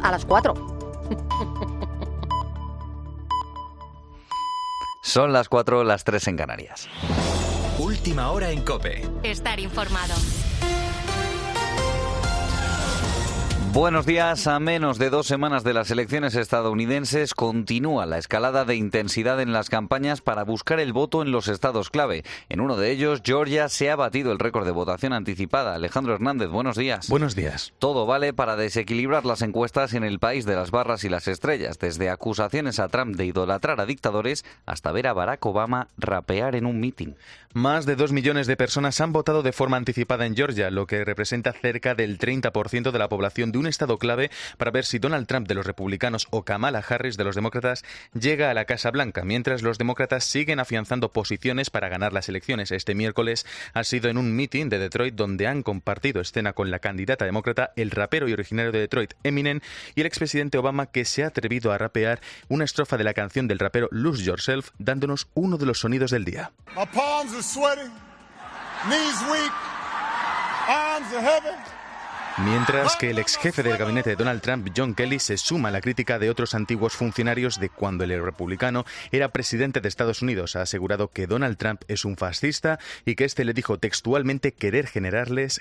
a las 4. Son las 4, las 3 en Canarias. Última hora en COPE. Estar informado. Buenos días. A menos de 2 semanas de las elecciones estadounidenses continúa la escalada de intensidad en las campañas para buscar el voto en los estados clave. En uno de ellos, Georgia, se ha batido el récord de votación anticipada. Alejandro Hernández, buenos días. Buenos días. Todo vale para desequilibrar las encuestas en el país de las barras y las estrellas, desde acusaciones a Trump de idolatrar a dictadores hasta ver a Barack Obama rapear en un mitin. Más de 2 millones de personas han votado de forma anticipada en Georgia, lo que representa cerca del 30% de la población de un estado clave para ver si Donald Trump de los republicanos o Kamala Harris de los demócratas llega a la Casa Blanca, mientras los demócratas siguen afianzando posiciones para ganar las elecciones. Este miércoles ha sido en un mitin de Detroit donde han compartido escena con la candidata demócrata, el rapero y originario de Detroit, Eminem, y el expresidente Obama, que se ha atrevido a rapear una estrofa de la canción del rapero Lose Yourself, dándonos uno de los sonidos del día. My palms are sweaty, knees weak, arms are heavy. Mientras que el ex jefe del gabinete de Donald Trump, John Kelly, se suma a la crítica de otros antiguos funcionarios de cuando el republicano era presidente de Estados Unidos. Ha asegurado que Donald Trump es un fascista y que este le dijo textualmente querer generales,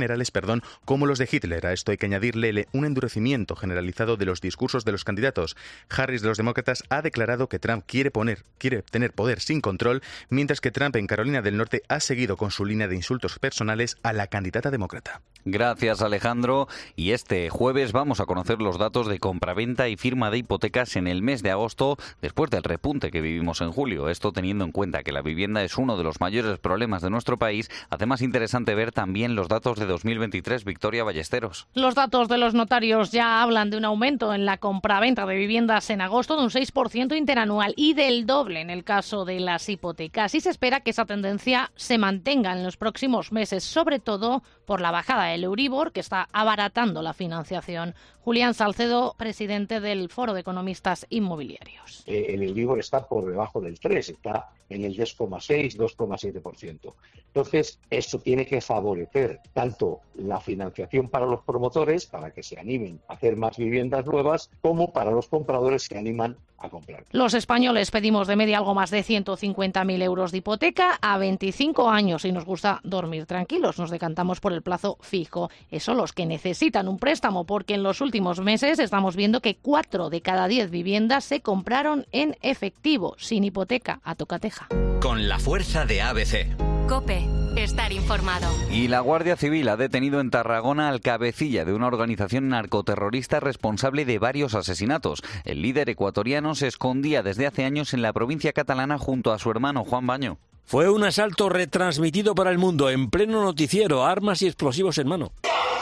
como los de Hitler. A esto hay que añadirle un endurecimiento generalizado de los discursos de los candidatos. Harris de los demócratas ha declarado que Trump quiere tener poder sin control, mientras que Trump en Carolina del Norte ha seguido con su línea de insultos personales a la candidata demócrata. Gracias, Alejandro. Y este jueves vamos a conocer los datos de compraventa y firma de hipotecas en el mes de agosto, después del repunte que vivimos en julio. Esto teniendo en cuenta que la vivienda es uno de los mayores problemas de nuestro país. Además, interesante ver también los datos de 2023. Victoria Ballesteros. Los datos de los notarios ya hablan de un aumento en la compraventa de viviendas en agosto de un 6% interanual y del doble en el caso de las hipotecas. Y se espera que esa tendencia se mantenga en los próximos meses, sobre todo por la bajada del Euribor, que está abaratando la financiación. Julián Salcedo, presidente del Foro de Economistas Inmobiliarios. El Euribor está por debajo del 3, está en el 2,6, 2,7%. Entonces, eso tiene que favorecer tanto la financiación para los promotores, para que se animen a hacer más viviendas nuevas, como para los compradores que animan a comprar. Los españoles pedimos de media algo más de 150.000 euros de hipoteca a 25 años y nos gusta dormir tranquilos. Nos decantamos por el plazo fijo. Eso los que necesitan un préstamo, porque en los últimos meses estamos viendo que 4 de cada 10 viviendas se compraron en efectivo, sin hipoteca, a tocateja. Con la fuerza de ABC. COPE. Estar informado. Y la Guardia Civil ha detenido en Tarragona al cabecilla de una organización narcoterrorista responsable de varios asesinatos. El líder ecuatoriano se escondía desde hace años en la provincia catalana junto a su hermano Juan Baño. Fue un asalto retransmitido para el mundo en pleno noticiero, armas y explosivos en mano.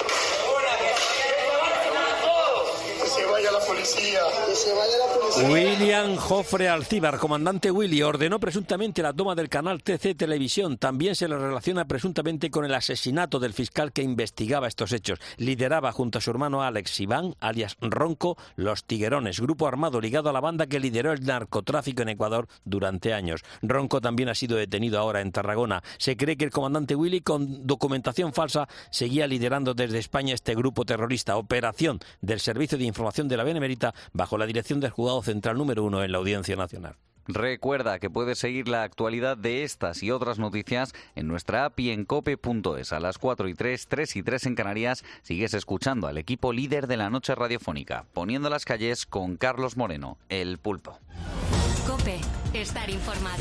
William Jofre Alcíbar, comandante Willy, ordenó presuntamente la toma del canal TC Televisión. También se le relaciona presuntamente con el asesinato del fiscal que investigaba estos hechos. Lideraba junto a su hermano Alex Iván, alias Ronco, los Tiguerones, grupo armado ligado a la banda que lideró el narcotráfico en Ecuador durante años. Ronco también ha sido detenido ahora en Tarragona. Se cree que el comandante Willy, con documentación falsa, seguía liderando desde España este grupo terrorista. Operación del Servicio de Información de la Benemérita bajo la dirección del Juzgado Central número 1 en la Audiencia Nacional. Recuerda que puedes seguir la actualidad de estas y otras noticias en nuestra app y en cope.es. A las 4 y 3, 3 y 3 en Canarias, sigues escuchando al equipo líder de la noche radiofónica, Poniendo las calles con Carlos Moreno, El Pulpo. COPE. Estar informado.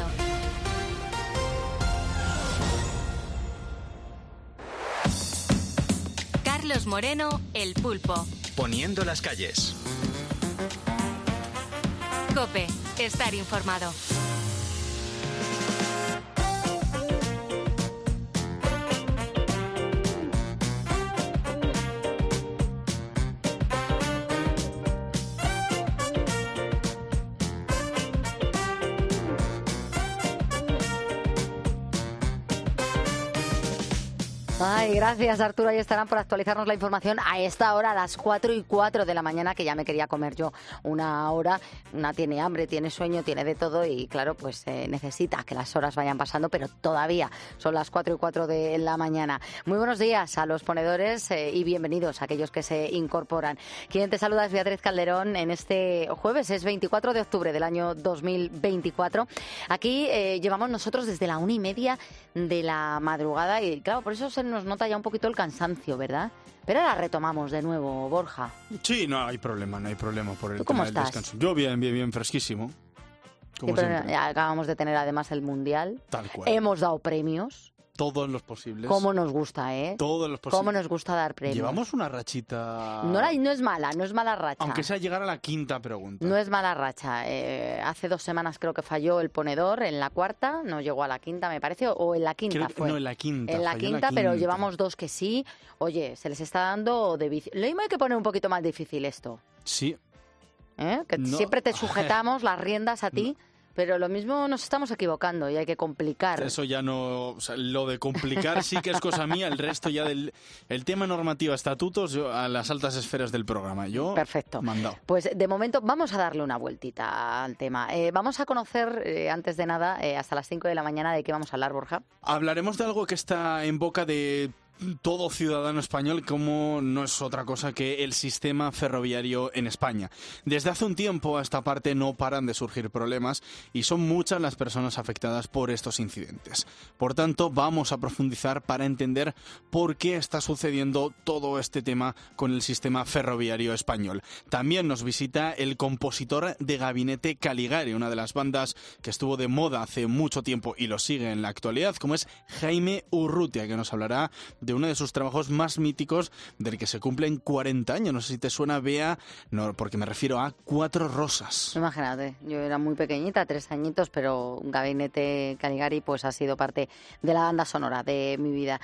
Carlos Moreno, El Pulpo. Poniendo las calles. COPE. Estar informado. Ay, gracias Arturo, ahí estarán por actualizarnos la información a esta hora, a las 4:04 de la mañana, que ya me quería comer yo una hora. Una tiene hambre, tiene sueño, tiene de todo y claro, pues necesita que las horas vayan pasando, pero todavía son las 4:04 de la mañana. Muy buenos días a los ponedores y bienvenidos a aquellos que se incorporan. Quien te saluda es Beatriz Calderón en este jueves, es 24 de octubre del año 2024. Aquí llevamos nosotros desde la 1:30 de la madrugada y claro, por eso se nos nota ya un poquito el cansancio, ¿verdad? Pero ahora retomamos de nuevo, Borja. Sí, no hay problema por el ¿Tú cómo tema del estás? descanso. Yo bien, fresquísimo. Como Sí, pero siempre. ya acabamos de tener además el Mundial. Tal cual. Hemos dado premios. Todos los posibles. Cómo nos gusta, ¿eh? Todos los posibles. Cómo nos gusta dar premios. Llevamos una rachita... No es mala racha. Aunque sea llegar a la quinta pregunta. No es mala racha. Hace 2 semanas creo que falló el ponedor en la cuarta, no llegó a la quinta, me parece, o en la quinta Creo que- fue. no, en la quinta, En la falló en la quinta, pero quinta. llevamos 2 que sí. Oye, se les está dando de vicio. Lo mismo hay que poner un poquito más difícil esto. Sí. Que No. siempre te sujetamos las riendas a ti, pero lo mismo nos estamos equivocando y hay que complicar. Eso ya no... O sea, lo de complicar sí que es cosa mía. El resto ya del... El tema normativa, estatutos, yo a las altas esferas del programa. Yo... Perfecto. Mandado. Pues de momento vamos a darle una vueltita al tema. Vamos a conocer, antes de nada, hasta las 5 de la mañana, de qué vamos a hablar, Borja. Hablaremos de algo que está en boca de todo ciudadano español, como no es otra cosa que el sistema ferroviario en España. Desde hace un tiempo a esta parte no paran de surgir problemas y son muchas las personas afectadas por estos incidentes. Por tanto, vamos a profundizar para entender por qué está sucediendo todo este tema con el sistema ferroviario español. También nos visita el compositor de Gabinete Caligari, una de las bandas que estuvo de moda hace mucho tiempo y lo sigue en la actualidad, como es Jaime Urrutia, que nos hablará de uno de sus trabajos más míticos, del que se cumplen 40 años. No sé si te suena, Bea, no, porque me refiero a Cuatro Rosas. Imagínate, yo era muy pequeñita, 3 añitos, pero Gabinete Caligari pues ha sido parte de la banda sonora de mi vida.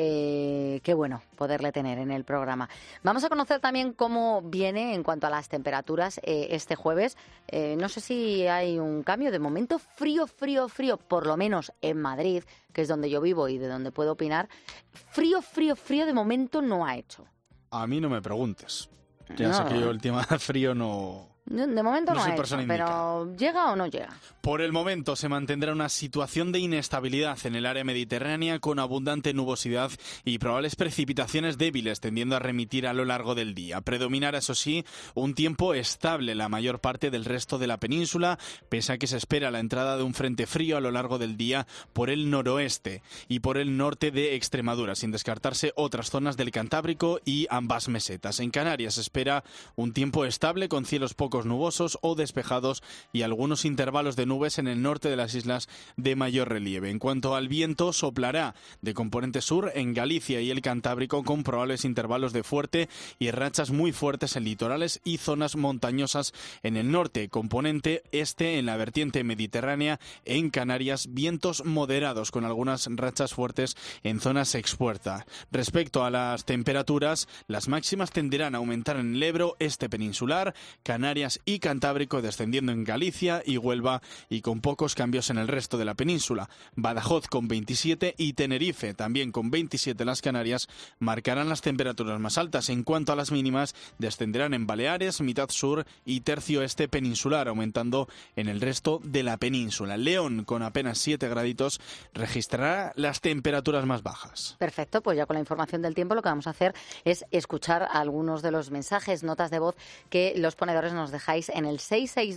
Qué bueno poderle tener en el programa. Vamos a conocer también cómo viene en cuanto a las temperaturas este jueves. No sé si hay un cambio. De momento frío, por lo menos en Madrid, que es donde yo vivo y de donde puedo opinar. Frío de momento no ha hecho. A mí no me preguntes. Ya No. sé que yo el tema frío no... De momento No no soy ha hecho, persona pero ¿llega o no llega? Por el momento se mantendrá una situación de inestabilidad en el área mediterránea con abundante nubosidad y probables precipitaciones débiles tendiendo a remitir a lo largo del día. Predominará, eso sí, un tiempo estable en la mayor parte del resto de la península, pese a que se espera la entrada de un frente frío a lo largo del día por el noroeste y por el norte de Extremadura, sin descartarse otras zonas del Cantábrico y ambas mesetas. En Canarias se espera un tiempo estable con cielos poco nubosos o despejados y algunos intervalos de nubes en el norte de las islas de mayor relieve. En cuanto al viento, soplará de componente sur en Galicia y el Cantábrico con probables intervalos de fuerte y rachas muy fuertes en litorales y zonas montañosas en el norte. Componente este en la vertiente mediterránea en Canarias, vientos moderados con algunas rachas fuertes en zonas expuertas. Respecto a las temperaturas, las máximas tenderán a aumentar en el Ebro, este peninsular, Canarias y Cantábrico, descendiendo en Galicia y Huelva y con pocos cambios en el resto de la península. Badajoz con 27 y Tenerife también con 27 en las Canarias marcarán las temperaturas más altas. En cuanto a las mínimas, descenderán en Baleares, mitad sur y tercio este peninsular, aumentando en el resto de la península. León, con apenas 7 graditos, registrará las temperaturas más bajas. Perfecto, pues ya con la información del tiempo lo que vamos a hacer es escuchar algunos de los mensajes, notas de voz que los ponedores nos dejáis en el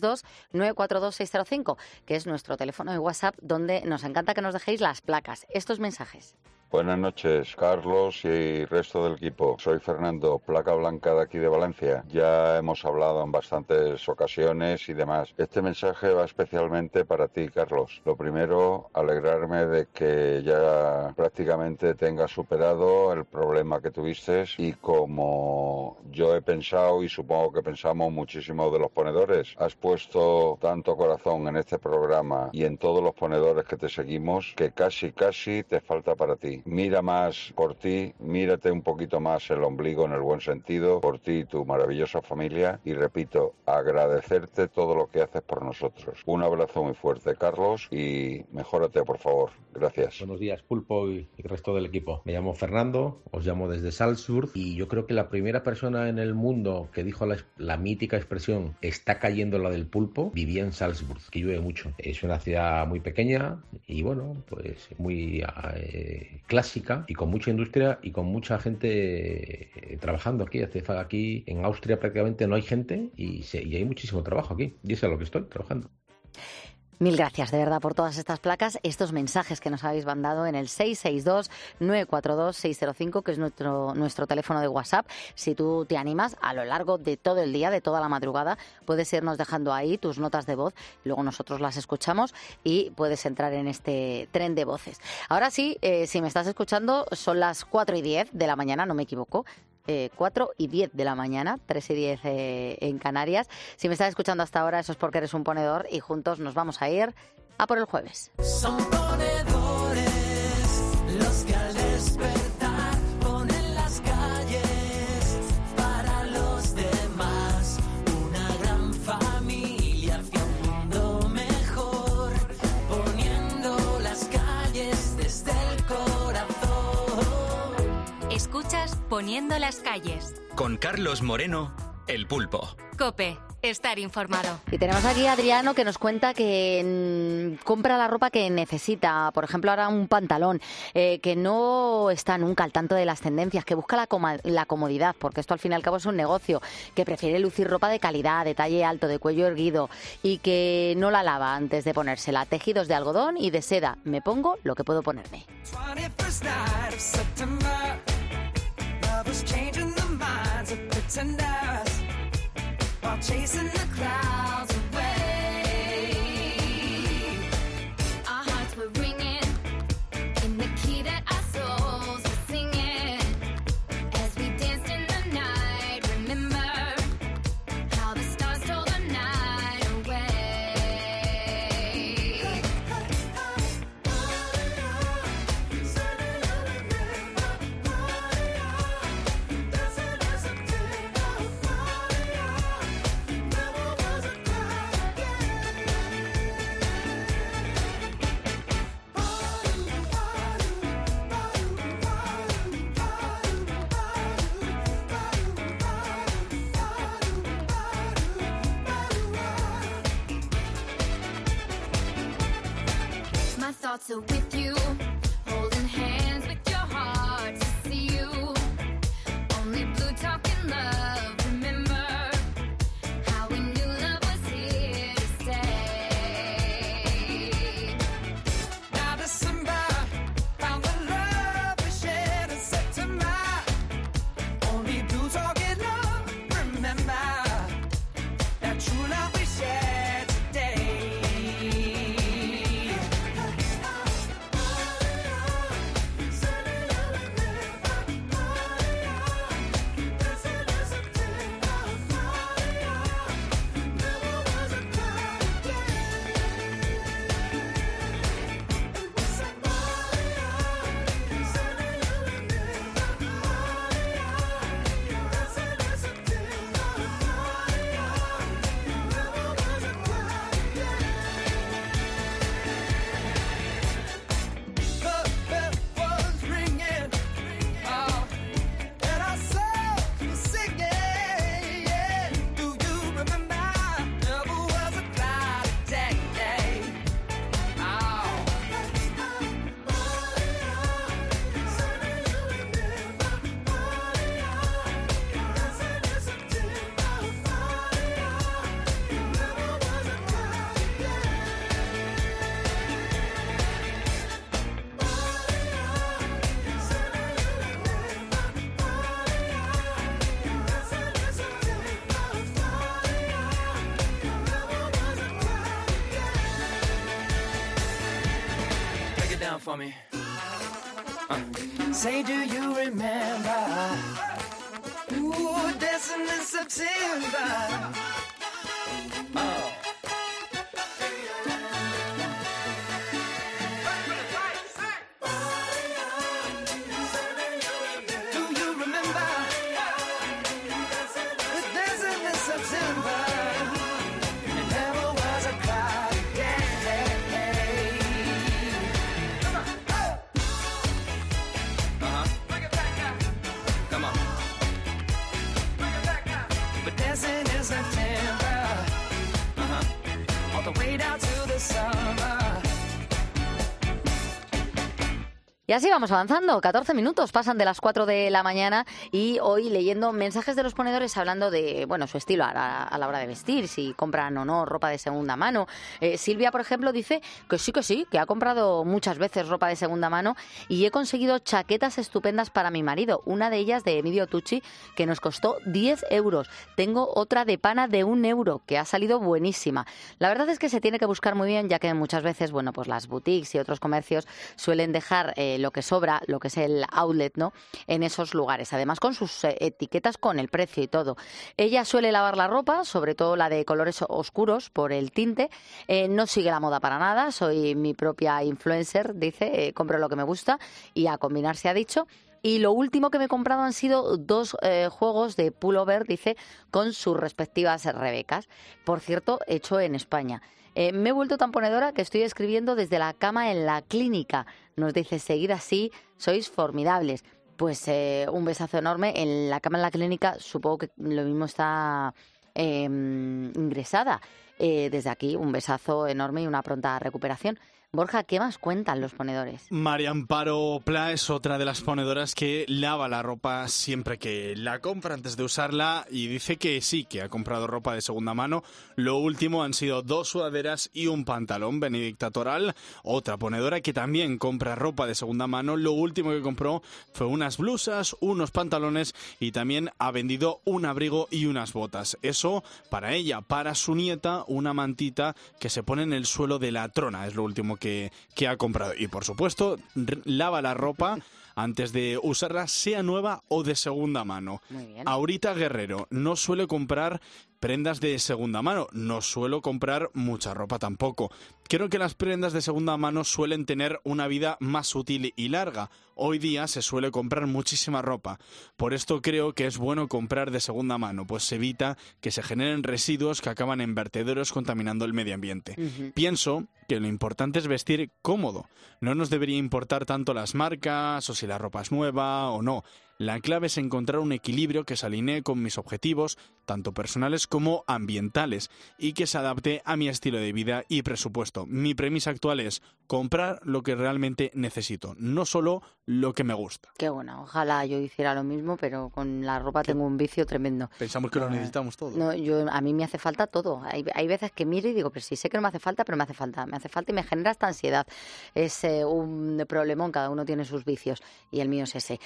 662-942-605, que es nuestro teléfono de WhatsApp, donde nos encanta que nos dejéis las placas, estos mensajes. Buenas noches, Carlos y resto del equipo. Soy Fernando, placa blanca de aquí de Valencia. Ya hemos hablado en bastantes ocasiones y demás. Este mensaje va especialmente para ti, Carlos. Lo primero, alegrarme de que ya prácticamente tengas superado el problema que tuviste y como yo he pensado y supongo que pensamos muchísimo de los ponedores, has puesto tanto corazón en este programa y en todos los ponedores que te seguimos que casi te falta para ti. y mira más por ti, mírate un poquito más el ombligo en el buen sentido, por ti y tu maravillosa familia, y repito, agradecerte todo lo que haces por nosotros. Un abrazo muy fuerte, Carlos, y mejórate, por favor. Gracias. Buenos días, Pulpo y el resto del equipo. Me llamo Fernando, os llamo desde Salzburg, y yo creo que la primera persona en el mundo que dijo la mítica expresión "está cayendo la del pulpo" vivía en Salzburg, que llueve mucho. Es una ciudad muy pequeña y bueno, pues muy clásica y con mucha industria y con mucha gente trabajando aquí. Aquí en Austria prácticamente no hay gente y hay muchísimo trabajo aquí, y eso es lo que estoy trabajando. Mil gracias, de verdad, por todas estas placas, estos mensajes que nos habéis mandado en el 662-942-605, que es nuestro teléfono de WhatsApp. Si tú te animas, a lo largo de todo el día, de toda la madrugada, puedes irnos dejando ahí tus notas de voz, luego nosotros las escuchamos y puedes entrar en este tren de voces. Ahora sí, si me estás escuchando, son las 4:10 de la mañana, no me equivoco. 4:10 de la mañana, 3:10 en Canarias. Si me estás escuchando hasta ahora, eso es porque eres un ponedor y juntos nos vamos a ir a por el jueves. Son ponedores los que al despertar ponen las calles para los demás. Una gran familia hacia un mundo mejor, poniendo las calles desde el corazón. Escuchas Poniendo las calles. Con Carlos Moreno, El Pulpo. COPE. Estar informado. Y tenemos aquí a Adriano, que nos cuenta que compra la ropa que necesita. Por ejemplo, ahora un pantalón, que no está nunca al tanto de las tendencias, que busca la comodidad, porque esto al fin y al cabo es un negocio, que prefiere lucir ropa de calidad, de talle alto, de cuello erguido, y que no la lava antes de ponérsela. Tejidos de algodón y de seda. Me pongo lo que puedo ponerme. Chasing the clouds away. Our hearts were ringing in the key that our souls were singing as we danced in the night. Remember how the stars stole the night away. My thoughts are with you, holding hands with your heart to see you. Only blue talking love, remember how we knew love was here to stay. Now December found the love we shared in September. Only blue talking love, remember that true love we shared today. For me. Say, do you remember? Ooh, dancing in September. Oh. way down to the summer. Y así vamos avanzando, 14 minutos pasan de las 4 de la mañana y hoy leyendo mensajes de los ponedores hablando de, bueno, su estilo a la hora de vestir, si compran o no ropa de segunda mano. Silvia, por ejemplo, dice que sí, que ha comprado muchas veces ropa de segunda mano y he conseguido chaquetas estupendas para mi marido, una de ellas de Emilio Tucci que nos costó 10 euros. Tengo otra de pana de 1 euro que ha salido buenísima. La verdad es que se tiene que buscar muy bien, ya que muchas veces, bueno, pues las boutiques y otros comercios suelen dejar lo que sobra, lo que es el outlet, ¿no?, en esos lugares, además con sus etiquetas con el precio y todo. Ella suele lavar la ropa, sobre todo la de colores oscuros por el tinte, no sigue la moda para nada, soy mi propia influencer, dice, compro lo que me gusta y a combinar se ha dicho. Y lo último que me he comprado han sido 2 juegos de pullover, dice, con sus respectivas rebecas. Por cierto, hecho en España. Me he vuelto tan ponedora que estoy escribiendo desde la cama en la clínica. Nos dice, seguid así, sois formidables. Pues un besazo enorme. En la cama en la clínica supongo que lo mismo está ingresada. Desde aquí, un besazo enorme y una pronta recuperación. Borja, ¿qué más cuentan los ponedores? María Amparo Pla es otra de las ponedoras que lava la ropa siempre que la compra antes de usarla y dice que sí, que ha comprado ropa de segunda mano. Lo último han sido 2 sudaderas y un pantalón. Benedicta Toral, otra ponedora que también compra ropa de segunda mano. Lo último que compró fue unas blusas, unos pantalones y también ha vendido un abrigo y unas botas. Eso para ella, para su nieta, una mantita que se pone en el suelo de la trona. Es lo último que ha comprado. Y por supuesto, lava la ropa antes de usarla, sea nueva o de segunda mano. Muy bien. Aurita Guerrero no suele comprar prendas de segunda mano, no suelo comprar mucha ropa tampoco. Creo que las prendas de segunda mano suelen tener una vida más útil y larga. Hoy día se suele comprar muchísima ropa. Por esto creo que es bueno comprar de segunda mano, pues se evita que se generen residuos que acaban en vertederos contaminando el medio ambiente. Pienso que lo importante es vestir cómodo. No nos debería importar tanto las marcas o si la ropa es nueva o no. La clave es encontrar un equilibrio que se alinee con mis objetivos, tanto personales como ambientales, y que se adapte a mi estilo de vida y presupuesto. Mi premisa actual es comprar lo que realmente necesito, no solo lo que me gusta. Qué bueno, ojalá yo hiciera lo mismo, pero con la ropa tengo un vicio tremendo. Pensamos que lo necesitamos todo. No, a mí me hace falta todo. Hay veces que miro y digo, pero sí sé que no me hace falta, pero me hace falta y me genera esta ansiedad. Es un problemón, cada uno tiene sus vicios y el mío es ese.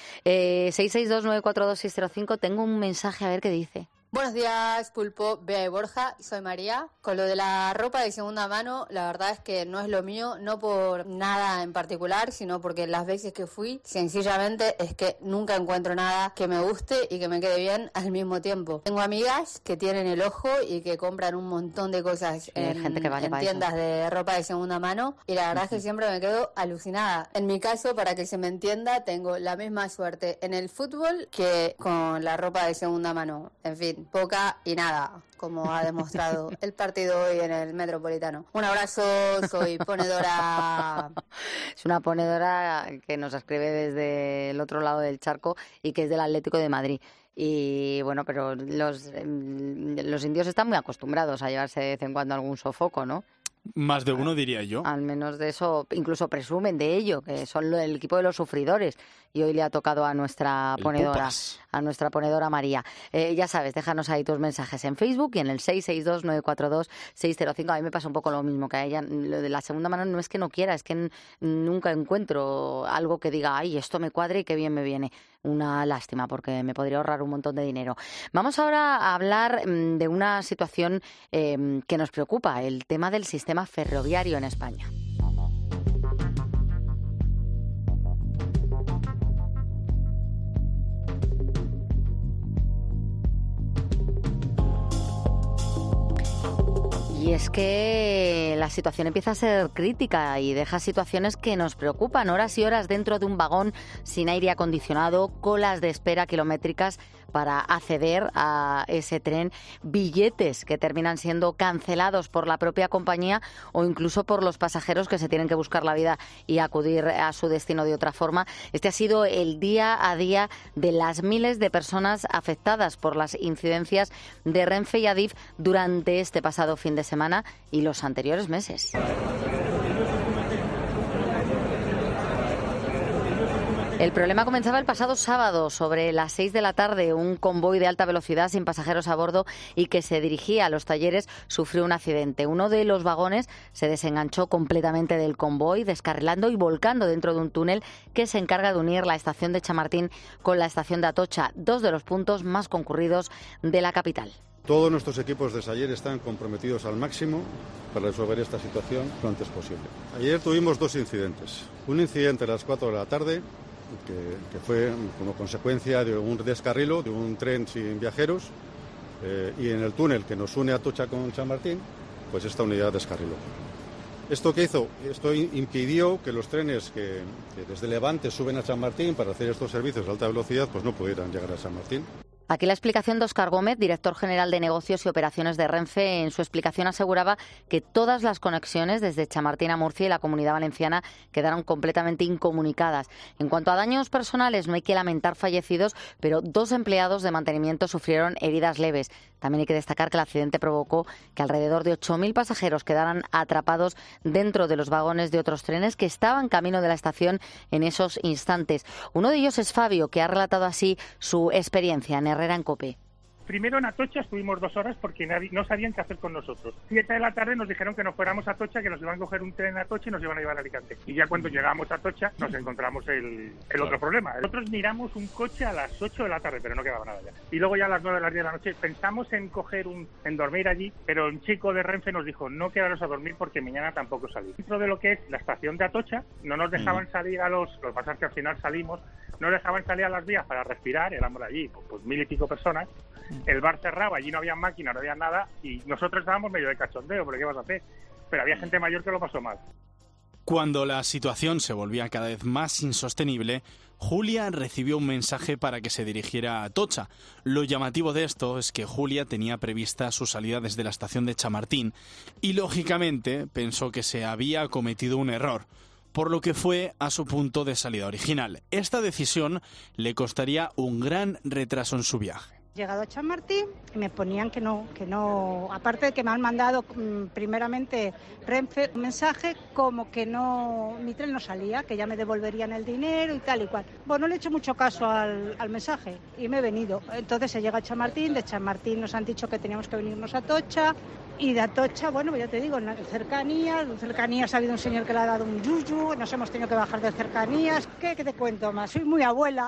662-942-605, tengo un mensaje a ver qué dice. Buenos días, Pulpo, Bea y Borja, soy María. Con lo de la ropa de segunda mano, la verdad es que no es lo mío, no por nada en particular, sino porque las veces que fui, sencillamente es que nunca encuentro nada que me guste y que me quede bien al mismo tiempo. Tengo amigas que tienen el ojo y que compran un montón de cosas en tiendas de ropa de segunda mano y la verdad es que siempre me quedo alucinada. En mi caso, para que se me entienda, tengo la misma suerte en el fútbol que con la ropa de segunda mano. En fin, poca y nada, como ha demostrado el partido hoy en el Metropolitano. Un abrazo, soy ponedora. Es una ponedora que nos escribe desde el otro lado del charco y que es del Atlético de Madrid. Y bueno, pero los indios están muy acostumbrados a llevarse de vez en cuando algún sofoco, ¿no? Más de uno, diría yo. Al menos de eso, incluso presumen de ello, que son el equipo de los sufridores. Y hoy le ha tocado a nuestra ponedora María. Ya sabes, déjanos ahí tus mensajes en Facebook y en el 662-942-605. A mí me pasa un poco lo mismo que a ella. Lo de la segunda mano no es que no quiera, es que nunca encuentro algo que diga, ay, esto me cuadra y qué bien me viene. Una lástima, porque me podría ahorrar un montón de dinero. Vamos ahora a hablar de una situación que nos preocupa, el tema del sistema ferroviario en España. Y es que la situación empieza a ser crítica y deja situaciones que nos preocupan. Horas y horas dentro de un vagón sin aire acondicionado, colas de espera kilométricas para acceder a ese tren, billetes que terminan siendo cancelados por la propia compañía o incluso por los pasajeros que se tienen que buscar la vida y acudir a su destino de otra forma. Este ha sido el día a día de las miles de personas afectadas por las incidencias de Renfe y Adif durante este pasado fin de semana y los anteriores meses. El problema comenzaba el pasado sábado, sobre las 6 de la tarde. Un convoy de alta velocidad sin pasajeros a bordo y que se dirigía a los talleres sufrió un accidente. Uno de los vagones se desenganchó completamente del convoy, descarrilando y volcando dentro de un túnel que se encarga de unir la estación de Chamartín con la estación de Atocha, dos de los puntos más concurridos de la capital. Todos nuestros equipos de Saller están comprometidos al máximo para resolver esta situación lo antes posible. Ayer tuvimos dos incidentes. Un incidente a las 4 de la tarde, que fue como consecuencia de un descarrilo de un tren sin viajeros y en el túnel que nos une Atocha con Chamartín, pues esta unidad descarriló. ¿Esto qué hizo? Esto impidió que los trenes que desde Levante suben a Chamartín para hacer estos servicios de alta velocidad pues no pudieran llegar a Chamartín. Aquí la explicación de Óscar Gómez, director general de negocios y operaciones de Renfe. En su explicación aseguraba que todas las conexiones desde Chamartín a Murcia y la Comunidad Valenciana quedaron completamente incomunicadas. En cuanto a daños personales, no hay que lamentar fallecidos, pero 2 empleados de mantenimiento sufrieron heridas leves. También hay que destacar que el accidente provocó que alrededor de 8.000 pasajeros quedaran atrapados dentro de los vagones de otros trenes que estaban camino de la estación en esos instantes. Uno de ellos es Fabio, que ha relatado así su experiencia en Herrera en COPE. Primero en Atocha estuvimos 2 horas porque no sabían qué hacer con nosotros. 7 de la tarde nos dijeron que nos fuéramos a Atocha, que nos iban a coger un tren a Atocha y nos iban a llevar a Alicante. Y ya cuando llegamos a Atocha nos encontramos el otro problema. Nosotros miramos un coche a las 8 de la tarde, pero no quedaba nada ya. Y luego ya a las 9 de las 10 de la noche pensamos en en dormir allí, pero un chico de Renfe nos dijo no quedaros a dormir porque mañana tampoco salís. Dentro de lo que es la estación de Atocha no nos dejaban salir lo que pasa es que al final salimos, no dejaban salir a las vías para respirar, éramos allí pues 1.000 y pico personas. El bar cerraba, allí no había máquina, no había nada y nosotros estábamos medio de cachondeo, pero ¿qué vas a hacer? Pero había gente mayor que lo pasó mal. Cuando la situación se volvía cada vez más insostenible, Julia recibió un mensaje para que se dirigiera a Atocha. Lo llamativo de esto es que Julia tenía prevista su salida desde la estación de Chamartín y, lógicamente, pensó que se había cometido un error, por lo que fue a su punto de salida original. Esta decisión le costaría un gran retraso en su viaje. Llegado a Chamartín, me ponían que no, aparte de que me han mandado primeramente Renfe un mensaje como que mi tren no salía, que ya me devolverían el dinero y tal y cual. Bueno, no le he hecho mucho caso al mensaje y me he venido. Entonces se llega a Chamartín, de Chamartín nos han dicho que teníamos que venirnos a Atocha y de Atocha, bueno, ya te digo, en cercanías ha habido un señor que le ha dado un yuyu, nos hemos tenido que bajar de cercanías. ¿Qué te cuento más? Soy muy abuela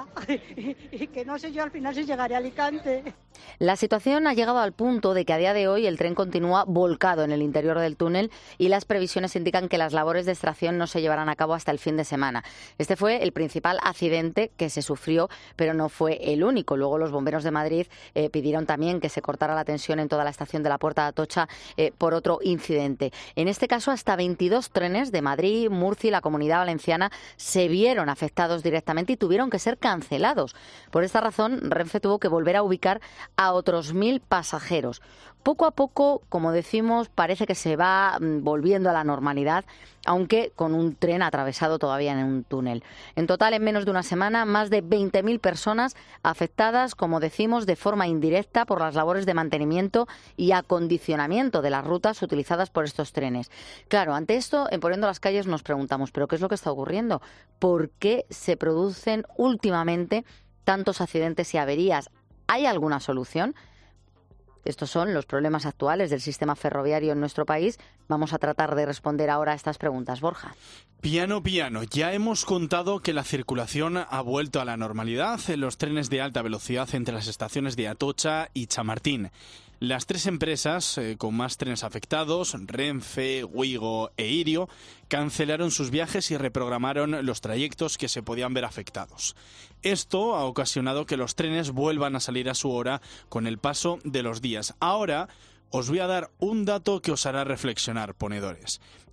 y que no sé yo al final si llegaré a Alicante. La situación ha llegado al punto de que a día de hoy el tren continúa volcado en el interior del túnel y las previsiones indican que las labores de extracción no se llevarán a cabo hasta el fin de semana. Este fue el principal accidente que se sufrió, pero no fue el único. Luego los bomberos de Madrid pidieron también que se cortara la tensión en toda la estación de la Puerta de Atocha por otro incidente. En este caso, hasta 22 trenes de Madrid, Murcia y la Comunidad Valenciana se vieron afectados directamente y tuvieron que ser cancelados. Por esta razón, Renfe tuvo que volver a ubicar a otros 1.000 pasajeros. Poco a poco, como decimos, parece que se va volviendo a la normalidad, aunque con un tren atravesado todavía en un túnel. En total, en menos de una semana, más de 20.000 personas afectadas, como decimos, de forma indirecta por las labores de mantenimiento y acondicionamiento de las rutas utilizadas por estos trenes. Claro, ante esto, en Poniendo las Calles nos preguntamos, ¿pero qué es lo que está ocurriendo? ¿Por qué se producen últimamente tantos accidentes y averías? ¿Hay alguna solución? Estos son los problemas actuales del sistema ferroviario en nuestro país. Vamos a tratar de responder ahora a estas preguntas. Borja. Piano, ya hemos contado que la circulación ha vuelto a la normalidad en los trenes de alta velocidad entre las estaciones de Atocha y Chamartín. Las 3 empresas con más trenes afectados, Renfe, Ouigo e Irio, cancelaron sus viajes y reprogramaron los trayectos que se podían ver afectados. Esto ha ocasionado que los trenes vuelvan a salir a su hora con el paso de los días. Ahora os voy a dar un dato que os hará reflexionar, ponedores.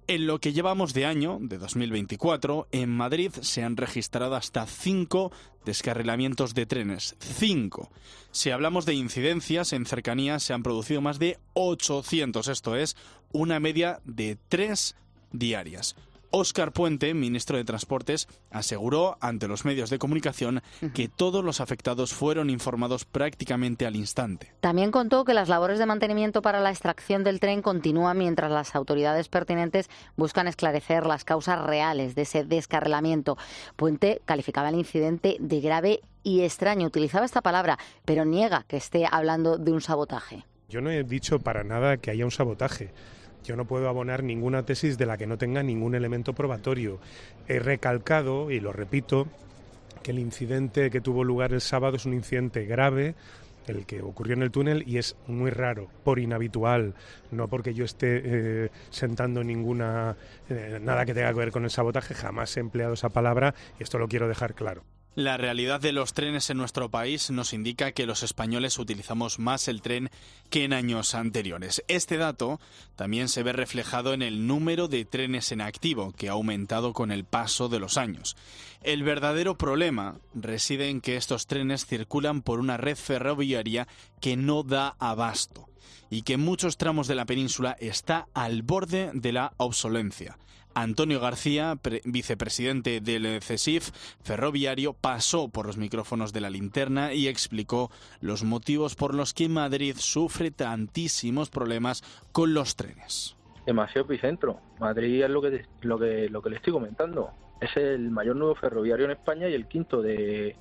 En lo que llevamos de año, de 2024, en Madrid se han registrado hasta 5 descarrilamientos de trenes. 5. Si hablamos de incidencias, en cercanías se han producido más de 800, esto es, una media de 3 diarias. Óscar Puente, ministro de Transportes, aseguró ante los medios de comunicación que todos los afectados fueron informados prácticamente al instante. También contó que las labores de mantenimiento para la extracción del tren continúan mientras las autoridades pertinentes buscan esclarecer las causas reales de ese descarrilamiento. Puente calificaba el incidente de grave y extraño. Utilizaba esta palabra, pero niega que esté hablando de un sabotaje. Yo no he dicho para nada que haya un sabotaje. Yo no puedo abonar ninguna tesis de la que no tenga ningún elemento probatorio. He recalcado, y lo repito, que el incidente que tuvo lugar el sábado es un incidente grave, el que ocurrió en el túnel, y es muy raro, por inhabitual, no porque yo esté sentando nada que tenga que ver con el sabotaje. Jamás he empleado esa palabra y esto lo quiero dejar claro. La realidad de los trenes en nuestro país nos indica que los españoles utilizamos más el tren que en años anteriores. Este dato también se ve reflejado en el número de trenes en activo, que ha aumentado con el paso de los años. El verdadero problema reside en que estos trenes circulan por una red ferroviaria que no da abasto y que en muchos tramos de la península está al borde de la obsolencia. Antonio García, vicepresidente del CESIF ferroviario, pasó por los micrófonos de La Linterna y explicó los motivos por los que Madrid sufre tantísimos problemas con los trenes. Demasiado epicentro. Madrid es lo que le estoy comentando. Es el mayor nudo ferroviario en España y el quinto de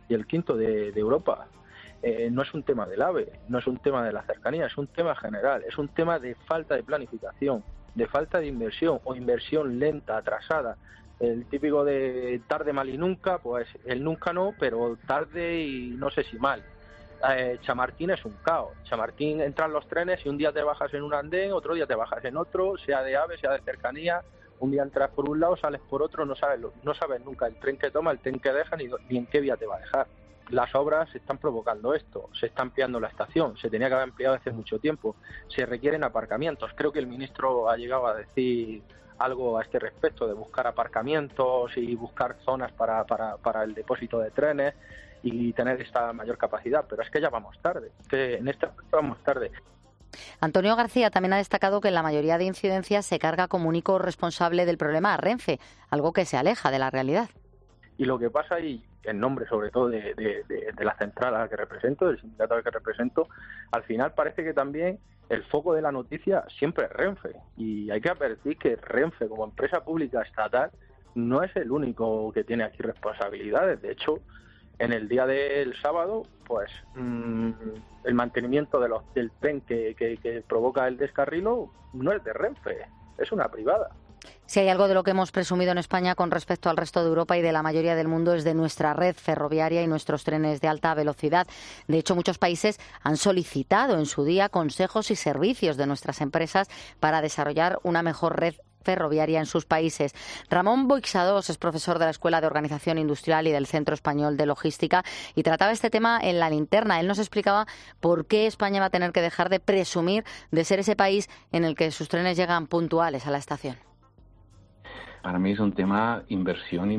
Europa. No es un tema del AVE, no es un tema de la cercanía, es un tema general, es un tema de falta de planificación, de falta de inversión o inversión lenta, atrasada. El típico de tarde, mal y nunca, pues el nunca no, pero tarde y no sé si mal. Chamartín es un caos. Chamartín entran los trenes y un día te bajas en un andén, otro día te bajas en otro, sea de AVE, sea de cercanía. Un día entras por un lado, sales por otro, no sabes nunca el tren que toma, el tren que deja, ni en qué vía te va a dejar. Las obras están provocando esto, se está ampliando la estación, se tenía que haber ampliado hace mucho tiempo, se requieren aparcamientos. Creo que el ministro ha llegado a decir algo a este respecto, de buscar aparcamientos y buscar zonas para el depósito de trenes y tener esta mayor capacidad, pero es que ya vamos tarde, que en este aspecto vamos tarde. Antonio García también ha destacado que en la mayoría de incidencias se carga como único responsable del problema a Renfe, algo que se aleja de la realidad. Y lo que pasa, y en nombre sobre todo de la central a la que represento, del sindicato al que represento, al final parece que también el foco de la noticia siempre es Renfe. Y hay que advertir que Renfe, como empresa pública estatal, no es el único que tiene aquí responsabilidades. De hecho, en el día del sábado, pues el mantenimiento del tren que provoca el descarrilo no es de Renfe, es una privada. Si hay algo de lo que hemos presumido en España con respecto al resto de Europa y de la mayoría del mundo es de nuestra red ferroviaria y nuestros trenes de alta velocidad. De hecho, muchos países han solicitado en su día consejos y servicios de nuestras empresas para desarrollar una mejor red ferroviaria en sus países. Ramón Boixadós es profesor de la Escuela de Organización Industrial y del Centro Español de Logística y trataba este tema en La Linterna. Él nos explicaba por qué España va a tener que dejar de presumir de ser ese país en el que sus trenes llegan puntuales a la estación. Para mí es un tema inversión.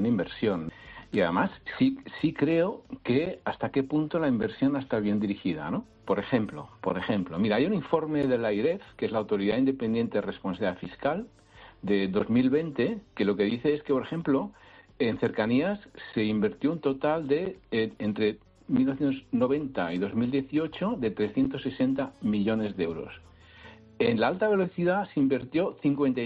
Y además sí creo que hasta qué punto la inversión está bien dirigida, ¿no? Por ejemplo, mira, hay un informe de la AIREF, que es la Autoridad Independiente de Responsabilidad Fiscal, de 2020, que lo que dice es que, por ejemplo, en cercanías se invirtió un total de, entre 1990 y 2018, de 360 millones de euros. En la alta velocidad se invirtió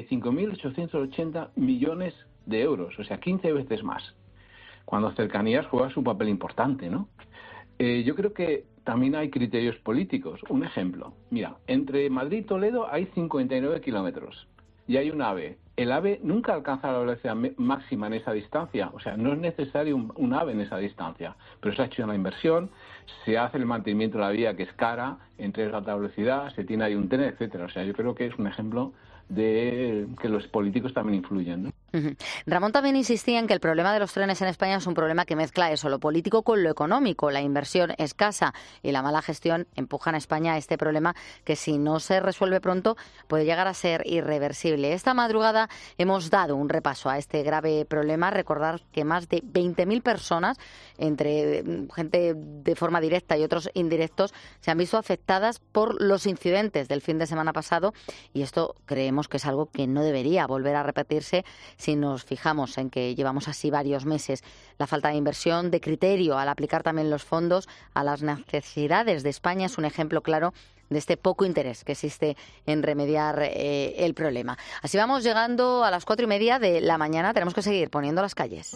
55.880 millones de euros, o sea, 15 veces más, cuando cercanías juega su papel importante, ¿no? Yo creo que también hay criterios políticos. Un ejemplo, mira, entre Madrid y Toledo hay 59 kilómetros y hay un AVE. El AVE nunca alcanza la velocidad máxima en esa distancia, o sea, no es necesario un AVE en esa distancia, pero se ha hecho una inversión, se hace el mantenimiento de la vía, que es cara, entre alta velocidad, se tiene ahí un tren, etcétera. O sea, yo creo que es un ejemplo de que los políticos también influyen, ¿no? Ramón también insistía en que el problema de los trenes en España es un problema que mezcla eso, lo político con lo económico. La inversión escasa y la mala gestión empujan a España a este problema que, si no se resuelve pronto, puede llegar a ser irreversible. Esta madrugada hemos dado un repaso a este grave problema. Recordar que más de 20.000 personas, entre gente de forma directa y otros indirectos, se han visto afectadas por los incidentes del fin de semana pasado, y esto creemos que es algo que no debería volver a repetirse si nos fijamos en que llevamos así varios meses. La falta de inversión, de criterio al aplicar también los fondos a las necesidades de España es un ejemplo claro de este poco interés que existe en remediar el problema. Así vamos llegando a las 4:30 de la mañana. Tenemos que seguir poniendo las calles.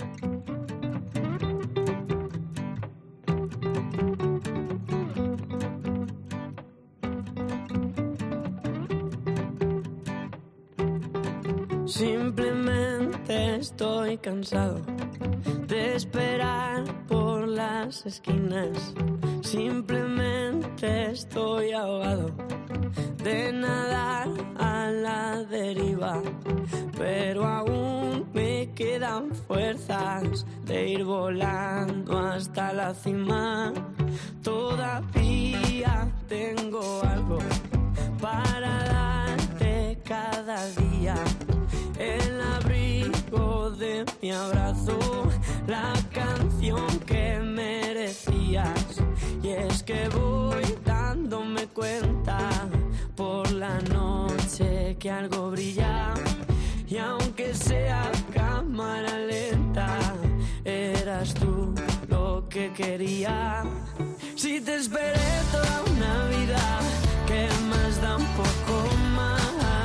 Simplemente estoy cansado de esperar por las esquinas. Simplemente estoy ahogado de nadar a la deriva. Pero aún me quedan fuerzas de ir volando hasta la cima. Todavía tengo algo para darte cada día. El abrigo de mi abrazo, la canción que merecías. Y es que voy dándome cuenta por la noche que algo brilla. Y aunque sea cámara lenta, eras tú lo que quería. Si te esperé toda una vida, ¿qué más da un poco más?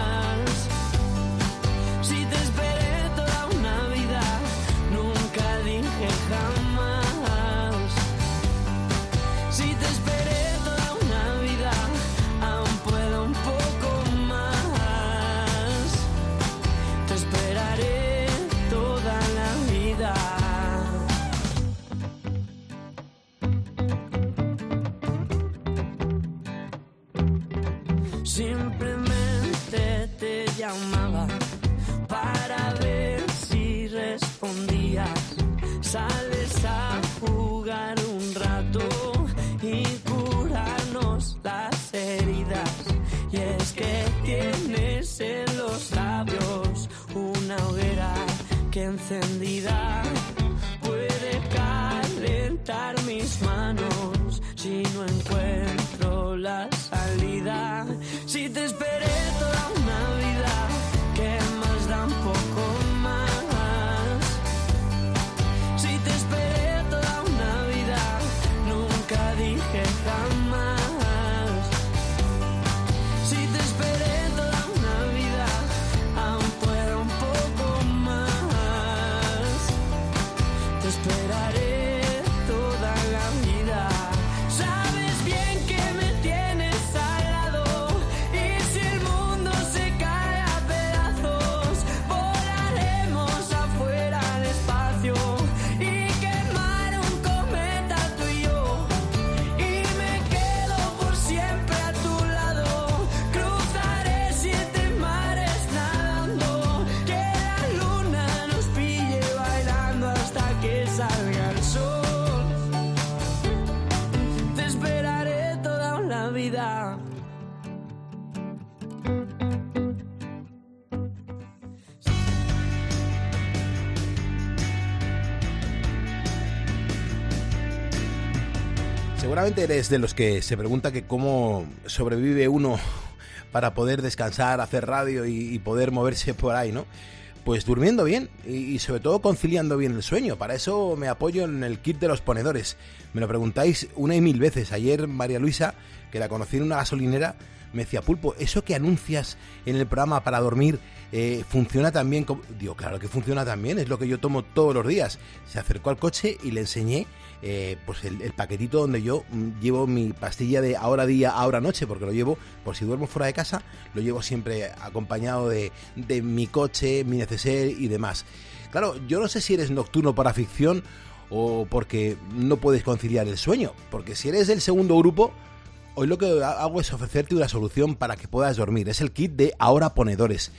Si te esperé toda una vida, nunca dije jamás. Si te esperé toda una vida, aún puedo un poco más. Te esperaré toda la vida. Simplemente te llamaba para ver si respondías. Sales a jugar un rato y curarnos las heridas. Y es que tienes en los labios una hoguera que encendida puede calentar mis manos si no encuentro la salida. Si te esperé toda una vida, ¿qué más da un poco más? Si te esperé toda una vida, nunca dije jamás. Si te esperé toda una vida, aún puedo un poco más. Te esperaré toda la vida. Sabes bien que me tienes al lado, y si el mundo se cae a pedazos, volaremos afuera al espacio y quemar un cometa tú y yo. Y me quedo por siempre a tu lado. Cruzaré 7 mares nadando, que la luna nos pille bailando hasta que salga el sol. Te esperaré toda la vida. Seguramente eres de los que se pregunta que cómo sobrevive uno para poder descansar, hacer radio y poder moverse por ahí, ¿no? Pues durmiendo bien y sobre todo conciliando bien el sueño. Para eso me apoyo en el kit de los ponedores. Me lo preguntáis una y mil veces. Ayer María Luisa, que la conocí en una gasolinera, me decía: Pulpo, ¿eso que anuncias en el programa para dormir funciona también? Digo, claro que funciona también, es lo que yo tomo todos los días. Se acercó al coche y le enseñé pues el paquetito donde yo llevo mi pastilla de ahora día, ahora noche, porque lo llevo, por si duermo fuera de casa, lo llevo siempre acompañado de mi coche, mi neceser y demás. Claro, yo no sé si eres nocturno por afición o porque no puedes conciliar el sueño, porque si eres del segundo grupo, hoy lo que hago es ofrecerte una solución para que puedas dormir. Es el kit de Ahora Ponedores.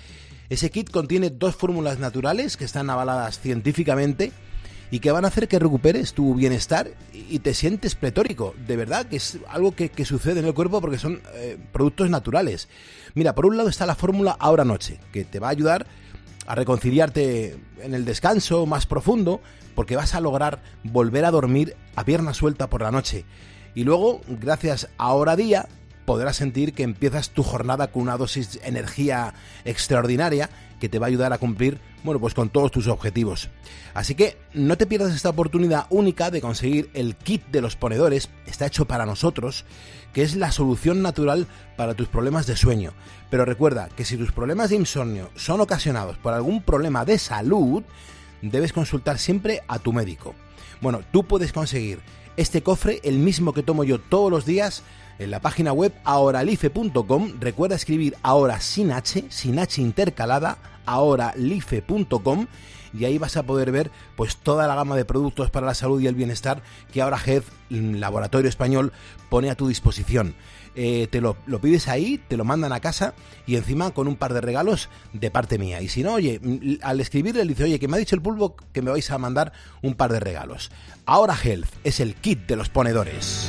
Ese kit contiene 2 fórmulas naturales que están avaladas científicamente y que van a hacer que recuperes tu bienestar y te sientes pletórico. De verdad que es algo que sucede en el cuerpo porque son productos naturales. Mira, por un lado está la fórmula Ahora Noche, que te va a ayudar a reconciliarte en el descanso más profundo, porque vas a lograr volver a dormir a pierna suelta por la noche. Y luego, gracias a Ahora Día, podrás sentir que empiezas tu jornada con una dosis de energía extraordinaria que te va a ayudar a cumplir, bueno, pues con todos tus objetivos. Así que no te pierdas esta oportunidad única de conseguir el kit de los ponedores, está hecho para nosotros, que es la solución natural para tus problemas de sueño. Pero recuerda que si tus problemas de insomnio son ocasionados por algún problema de salud, debes consultar siempre a tu médico. Bueno, tú puedes conseguir este cofre, el mismo que tomo yo todos los días, en la página web ahoralife.com. Recuerda escribir ahora sin H intercalada, ahoralife.com, y ahí vas a poder ver pues toda la gama de productos para la salud y el bienestar que Ahora Health, laboratorio español, pone a tu disposición. Te lo pides ahí, te lo mandan a casa y encima con un par de regalos de parte mía. Y si no, oye, al escribirle le dice, oye, que me ha dicho el pulpo que me vais a mandar un par de regalos. Ahora Health es el kit de los ponedores.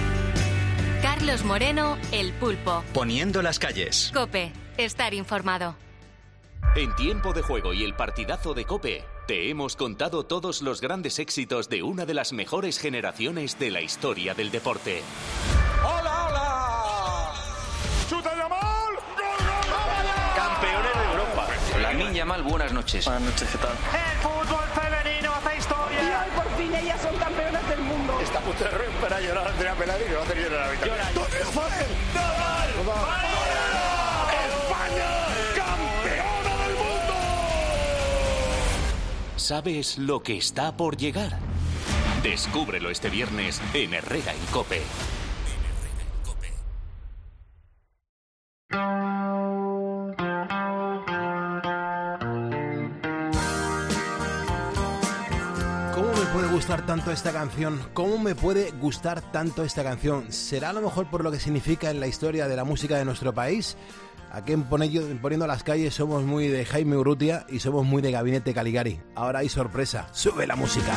Carlos Moreno, El Pulpo. Poniendo las calles. COPE, estar informado. En Tiempo de Juego y el partidazo de COPE, te hemos contado todos los grandes éxitos de una de las mejores generaciones de la historia del deporte. ¡Hola, hola! ¡Chuta Yamal! ¡Gol, gol, gol! Campeones de Europa. Lamine Yamal, buenas noches. Buenas noches, ¿qué tal? El fútbol femenino hace historia. Y hoy por fin ellas son campeonas del mundo. Está a punto de romper a llorar Andrea Peladi, que va a hacer llorar a Victoria. ¡Tony Rafael! ¡Nadal! ¡España! ¡Campeona del mundo! ¿Sabes lo que está por llegar? Descúbrelo este viernes en Herrera y COPE. ¿Cómo me puede gustar tanto esta canción? ¿Cómo me puede gustar tanto esta canción? ¿Será a lo mejor por lo que significa en la historia de la música de nuestro país? Aquí en Poniendo las Calles somos muy de Jaime Urrutia y somos muy de Gabinete Caligari. Ahora hay sorpresa. ¡Sube la música!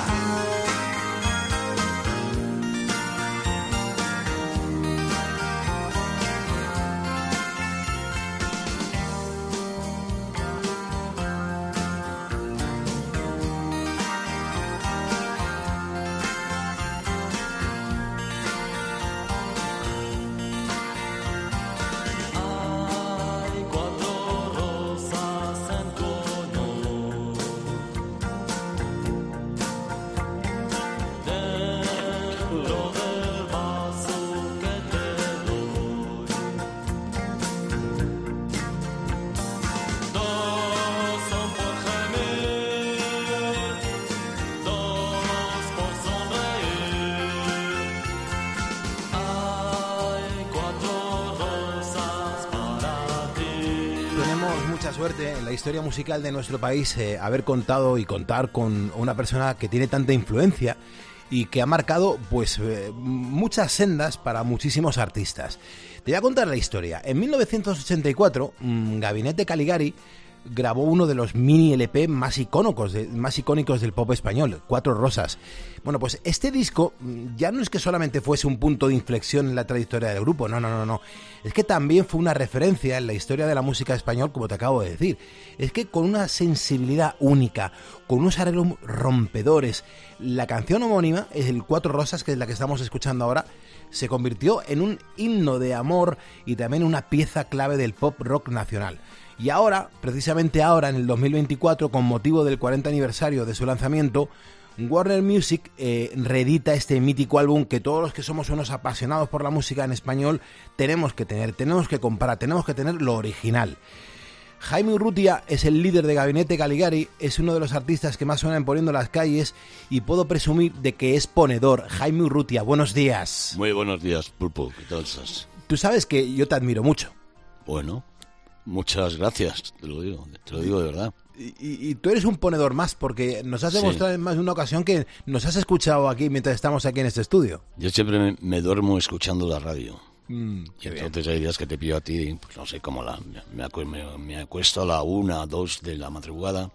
Suerte en la historia musical de nuestro país haber contado y contar con una persona que tiene tanta influencia y que ha marcado pues muchas sendas para muchísimos artistas. Te voy a contar la historia. En 1984, Gabinete Caligari grabó uno de los mini LP más icónicos del pop español, Cuatro Rosas. Bueno, pues este disco ya no es que solamente fuese un punto de inflexión en la trayectoria del grupo, no. Es que también fue una referencia en la historia de la música español, como te acabo de decir. Es que con una sensibilidad única, con unos arreglos rompedores, la canción homónima, es el Cuatro Rosas, que es la que estamos escuchando ahora, se convirtió en un himno de amor y también una pieza clave del pop rock nacional. Y ahora, precisamente ahora, en el 2024, con motivo del 40 aniversario de su lanzamiento, Warner Music reedita este mítico álbum que todos los que somos unos apasionados por la música en español tenemos que tener, tenemos que comprar, tenemos que tener lo original. Jaime Urrutia es el líder de Gabinete Caligari, es uno de los artistas que más suenan Poniendo las Calles y puedo presumir de que es ponedor. Jaime Urrutia, buenos días. Muy buenos días, Pulpo, ¿qué tal estás? Tú sabes que yo te admiro mucho. Bueno, muchas gracias, te lo digo de verdad. Y tú eres un ponedor más, porque nos has demostrado en más de una ocasión que nos has escuchado aquí mientras estamos aquí en este estudio. Yo siempre me duermo escuchando la radio. Y entonces hay días que te pillo a ti, pues no sé, como me acuesto a la 1, 2 de la madrugada.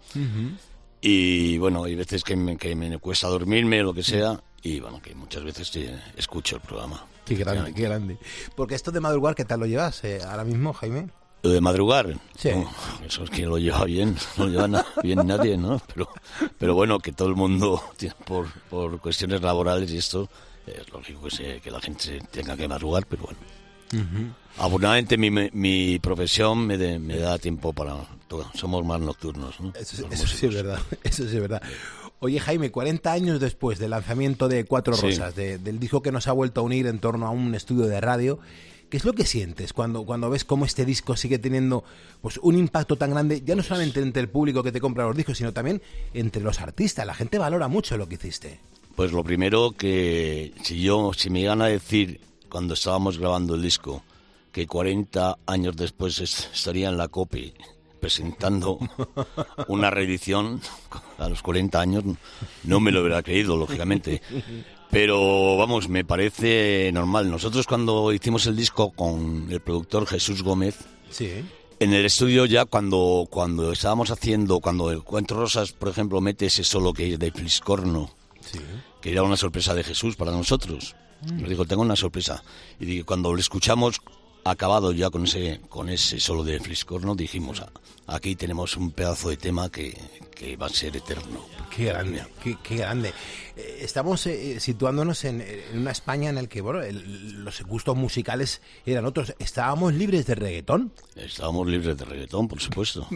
Y bueno, hay veces que me cuesta dormirme o lo que sea. Y bueno, que muchas veces escucho el programa. Qué grande, qué grande. Porque esto de madrugar, ¿qué tal lo llevas ahora mismo, Jaime? Lo de madrugar, sí. Eso es que lo lleva bien, no lo lleva bien nadie, ¿no? Pero bueno, que todo el mundo, por cuestiones laborales y esto, es lógico que la gente tenga que madrugar, pero bueno. Afortunadamente mi profesión me da tiempo para todo. Somos más nocturnos, ¿no? Eso sí es verdad, eso sí es verdad. Oye, Jaime, 40 años después del lanzamiento de Cuatro Rosas, del disco que nos ha vuelto a unir en torno a un estudio de radio, ¿qué es lo que sientes cuando ves cómo este disco sigue teniendo pues un impacto tan grande, ya no solamente entre el público que te compra los discos, sino también entre los artistas? La gente valora mucho lo que hiciste. Pues lo primero que si me iban a decir cuando estábamos grabando el disco que 40 años después estaría en la COPE presentando una reedición a los 40 años, no me lo hubiera creído, lógicamente. Pero vamos, me parece normal. Nosotros cuando hicimos el disco con el productor Jesús Gómez, en el estudio ya cuando estábamos haciendo, cuando el Cuatro Rosas, por ejemplo, mete ese solo que es de Fliscorno, que era una sorpresa de Jesús para nosotros. Nos dijo, tengo una sorpresa. Y digo, cuando lo escuchamos acabado ya con ese solo de Fliscorno, dijimos, aquí tenemos un pedazo de tema que va a ser eterno. Qué grande, qué grande. Estamos situándonos en una España en la que los gustos musicales eran otros. ¿Estábamos libres de reggaetón? Estábamos libres de reggaetón, por supuesto.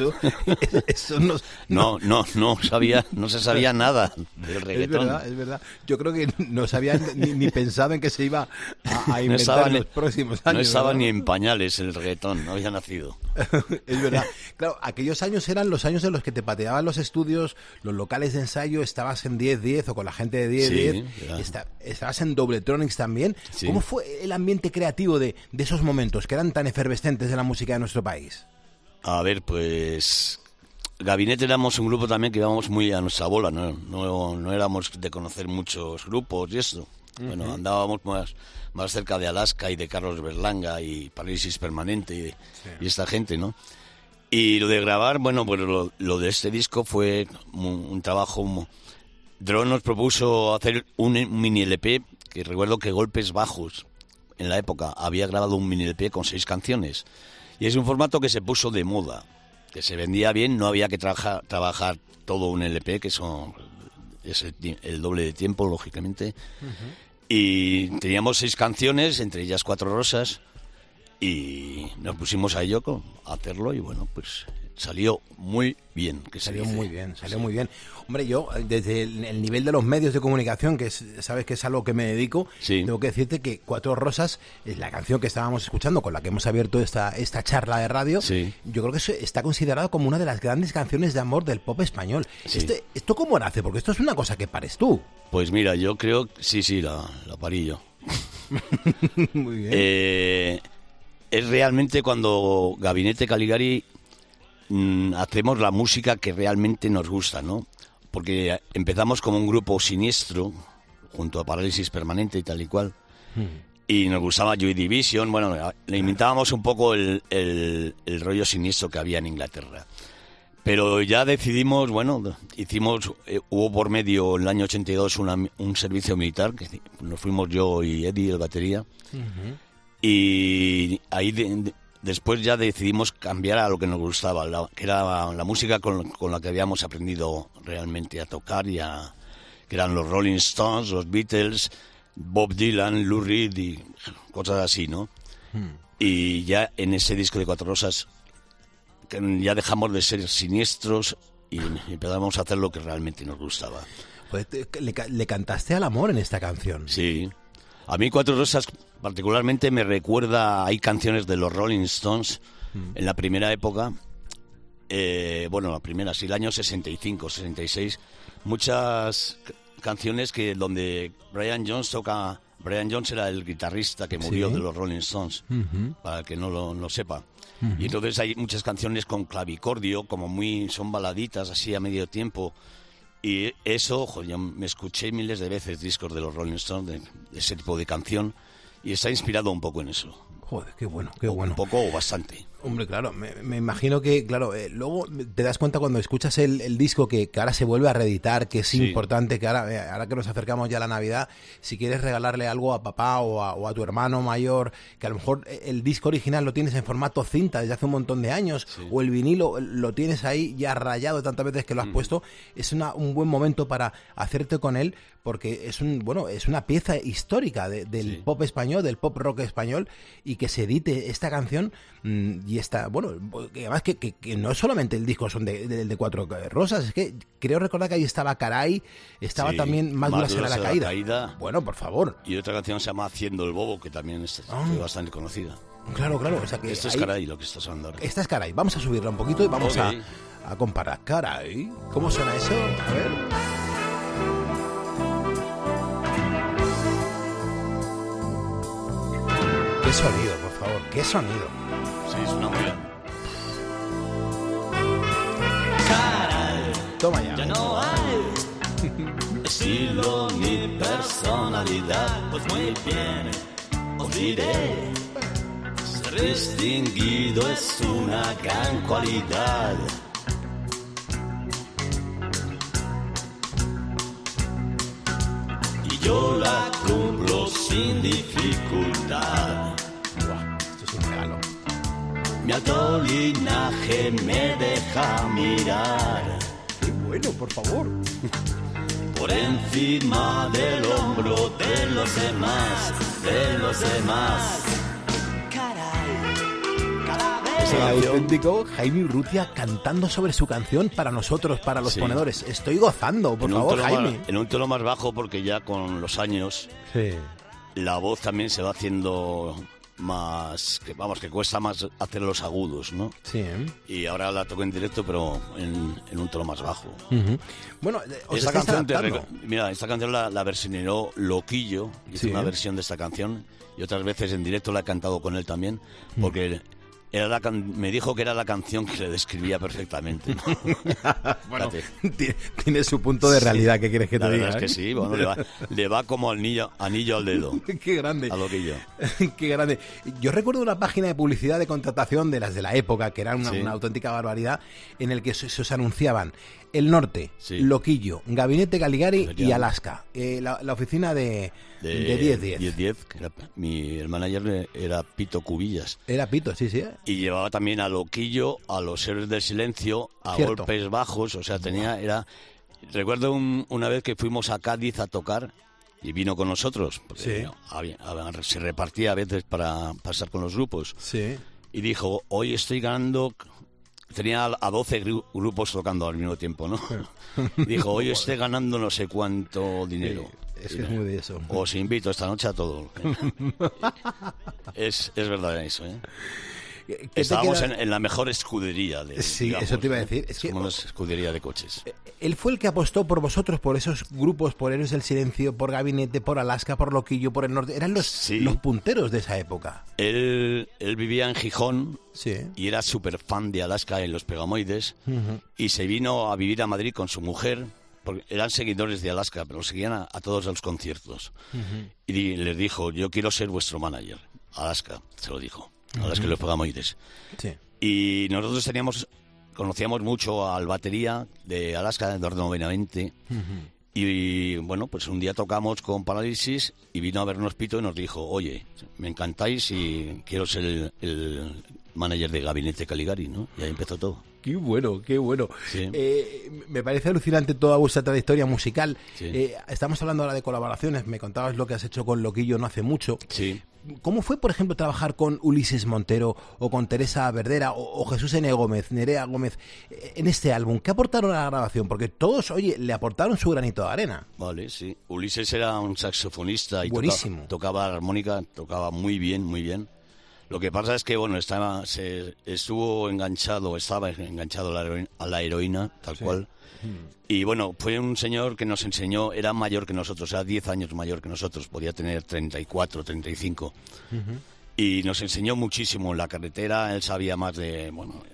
Eso no se sabía nada del reggaetón. Es verdad. Yo creo que no sabían ni pensado en que se iba a inventar en los próximos años. No estaba ni en pañales el reggaetón, no había nacido. Es verdad. Claro, aquellos años eran los años en los que te pateaban los estudios, los locales de ensayo, estabas en 10-10 o con la gente de 10-10, estabas en Dobletronics también. Sí. ¿Cómo fue el ambiente creativo de esos momentos que eran tan efervescentes de la música de nuestro país? A ver, pues Gabinete éramos un grupo también que íbamos muy a nuestra bola, no éramos de conocer muchos grupos y esto. Bueno, andábamos más cerca de Alaska y de Carlos Berlanga y Parálisis Permanente y esta gente, ¿no? Y lo de grabar, bueno, pues lo de este disco fue un trabajo. Drone nos propuso hacer un mini LP, que recuerdo que Golpes Bajos, en la época, había grabado un mini LP con 6 canciones. Y es un formato que se puso de moda, que se vendía bien, no había que trabajar todo un LP, que eso es el doble de tiempo, lógicamente. Y teníamos 6 canciones, entre ellas 4 Rosas, y nos pusimos a ello a hacerlo y bueno, pues salió muy bien. Salió muy bien. Hombre, yo desde el nivel de los medios de comunicación, que sabes que es algo que me dedico, tengo que decirte que Cuatro Rosas es la canción que estábamos escuchando, con la que hemos abierto esta charla de radio. Yo creo que eso está considerado como una de las grandes canciones de amor del pop español. ¿Esto cómo nace? Porque esto es una cosa que pares tú. Pues mira, yo creo que sí, la parí yo. Muy bien. Es realmente cuando Gabinete Caligari hacemos la música que realmente nos gusta, ¿no? Porque empezamos como un grupo siniestro, junto a Parálisis Permanente y tal y cual, y nos gustaba Joy Division, bueno, le imitábamos un poco el rollo siniestro que había en Inglaterra. Pero ya decidimos, bueno, hubo por medio en el año 82 un servicio militar, que nos fuimos yo y Eddie, el batería, y ahí después ya decidimos cambiar a lo que nos gustaba, que era la música con la que habíamos aprendido realmente a tocar, que eran los Rolling Stones, los Beatles, Bob Dylan, Lou Reed y cosas así, ¿no? Y ya en ese disco de Cuatro Rosas ya dejamos de ser siniestros y empezamos a hacer lo que realmente nos gustaba. Pues le cantaste al amor en esta canción. Sí. A mí Cuatro Rosas particularmente me recuerda, hay canciones de los Rolling Stones en la primera época, la primera, sí, el año 65, 66, muchas canciones donde Brian Jones era el guitarrista que murió de los Rolling Stones, para el que no lo sepa. Y entonces hay muchas canciones con clavicordio, son baladitas así a medio tiempo. Y eso, yo me escuché miles de veces discos de los Rolling Stones, de ese tipo de canción, y está inspirado un poco en eso. Joder, qué bueno, qué bueno. Un poco o bastante. Hombre, claro, me imagino que, claro, luego te das cuenta cuando escuchas el disco que ahora se vuelve a reeditar, que es importante, que ahora que nos acercamos ya a la Navidad, si quieres regalarle algo a papá o a tu hermano mayor, que a lo mejor el disco original lo tienes en formato cinta desde hace un montón de años, o el vinilo lo tienes ahí ya rayado tantas veces que lo has puesto, es un buen momento para hacerte con él, porque es una pieza histórica del pop español, del pop rock español, y que se edite esta canción. Y está, bueno, además que no solamente el disco son de Cuatro Rosas, es que creo recordar que ahí estaba Caray, estaba también Más dura será la caída. Bueno, por favor. Y otra canción se llama Haciendo el bobo, que también es bastante conocida. Claro, o sea que esto es Caray, lo que estás hablando ahora. Esta es Caray, vamos a subirla un poquito y vamos a comparar. Caray, ¿cómo suena eso? A ver. Qué sonido, por favor, qué sonido. Sí, es una muy bien. Caray, toma ya. Ya no hay estilo ni personalidad. Pues muy bien, os diré, ser distinguido es una gran cualidad. Y yo la cumplo sin dificultad. Esto es un regalo. Mi alto linaje me deja mirar. ¡Qué bueno, por favor! Por encima del hombro de los demás, Es el auténtico Jaime Urrutia cantando sobre su canción para nosotros, para los ponedores. Estoy gozando, por favor, Jaime. En un tono más bajo, porque ya con los años la voz también se va haciendo más, que cuesta más hacer los agudos, ¿no? Sí. Y ahora la toco en directo, pero en un tono más bajo. Bueno, esta canción esta canción la versionó Loquillo, hizo una versión de esta canción, y otras veces en directo la he cantado con él también, porque me dijo que era la canción que le describía perfectamente, ¿no? Bueno, tiene su punto de realidad, ¿qué quieres que te diga? La verdad es que sí, bueno, le va como anillo al dedo. Qué grande. A Loquillo. Qué grande. Yo recuerdo una página de publicidad de contratación de las de la época, que era una auténtica barbaridad, en el que se os anunciaban El Norte, Loquillo, Gabinete Caligari y Alaska. La oficina de 10-10. 10-10, el manager era Pito Cubillas. Era Pito, sí. Y llevaba también a Loquillo, a Los Héroes del Silencio, a Golpes Bajos, o sea, recuerdo una vez que fuimos a Cádiz a tocar y vino con nosotros, porque se repartía a veces para pasar con los grupos. Y dijo, hoy estoy ganando... Tenía a 12 grupos tocando al mismo tiempo, ¿no? Dijo, hoy estoy ganando no sé cuánto dinero. Es que es muy de eso. Os invito esta noche a todo. Es verdad eso, ¿eh? Estábamos en la mejor escudería. Eso te iba a decir. Es como una escudería de coches. Él fue el que apostó por vosotros, por esos grupos, por Héroes del Silencio, por Gabinete, por Alaska, por Loquillo, por el Norte. Eran los punteros de esa época. Él vivía en Gijón y era súper fan de Alaska en los Pegamoides y se vino a vivir a Madrid con su mujer, porque eran seguidores de Alaska, pero seguían a todos los conciertos. Y les dijo, yo quiero ser vuestro manager. Alaska, se lo dijo. Alaska y los Pegamoides. Y nosotros conocíamos mucho al batería de Alaska, Eduardo Benavente. Y bueno, pues un día tocamos con Parálisis y vino a vernos Pito y nos dijo, oye, me encantáis y quiero ser el manager de Gabinete Caligari, ¿no? Y ahí empezó todo. Qué bueno, qué bueno. Me parece alucinante toda vuestra trayectoria musical. Estamos hablando ahora de colaboraciones. Me contabas lo que has hecho con Loquillo no hace mucho. ¿Cómo fue, por ejemplo, trabajar con Ulises Montero o con Teresa Verdera o Jesús N. Gómez, Nerea Gómez en este álbum? ¿Qué aportaron a la grabación? Porque todos, le aportaron su granito de arena. Vale, sí. Ulises era un saxofonista y buenísimo. Tocaba armónica, tocaba muy bien, muy bien. Lo que pasa es que, bueno, estaba enganchado a la heroína, tal cual. Y bueno, fue un señor que nos enseñó, era mayor que nosotros, era 10 años mayor que nosotros, podía tener 34, 35. Y nos enseñó muchísimo en la carretera, él sabía más de, bueno,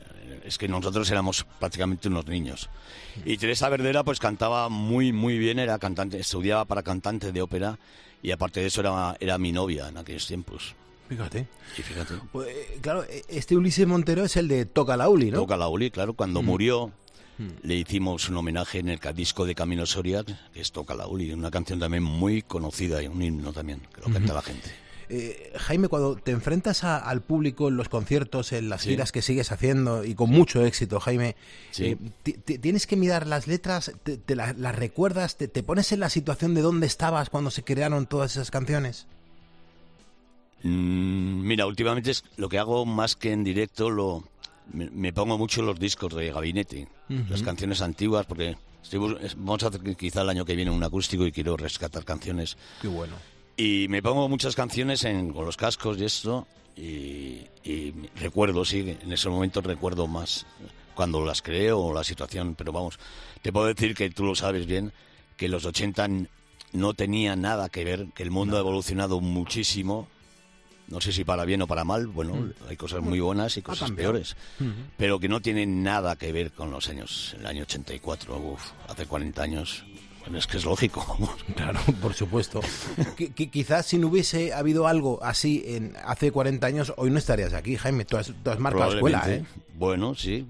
es que nosotros éramos prácticamente unos niños. Y Teresa Verdera pues cantaba muy bien, era cantante, estudiaba para cantante de ópera y aparte de eso era mi novia en aquellos tiempos. Fíjate. Y fíjate. Pues, claro, este Ulises Montero es el de Toca la Uli, ¿no? Toca la Uli, claro, cuando murió le hicimos un homenaje en el disco de Camilo Soria, que es Toca la Uli, una canción también muy conocida y un himno también, que lo canta la gente. Jaime, cuando te enfrentas al público en los conciertos, en las giras que sigues haciendo y con mucho éxito, Jaime, ¿tienes que mirar las letras? ¿Te las recuerdas? ¿Te pones en la situación de dónde estabas cuando se crearon todas esas canciones? Mira, últimamente lo que hago más que en directo, me pongo mucho los discos de Gabinete, las canciones antiguas, porque vamos a hacer quizá el año que viene un acústico y quiero rescatar canciones. Qué bueno. Y me pongo muchas canciones con los cascos y esto, y recuerdo, sí, en ese momento recuerdo más cuando las creo o la situación, pero vamos, te puedo decir que tú lo sabes bien, que los 80 no tenía nada que ver, que el mundo ha evolucionado muchísimo, no sé si para bien o para mal, bueno, hay cosas muy buenas y cosas peores, pero que no tienen nada que ver con los años, el año 84, hace 40 años... Bueno, es que es lógico. Claro, por supuesto. Quizás si no hubiese habido algo así hace 40 años, hoy no estarías aquí, Jaime. Tú has marcado escuela, ¿eh? Bueno, sí.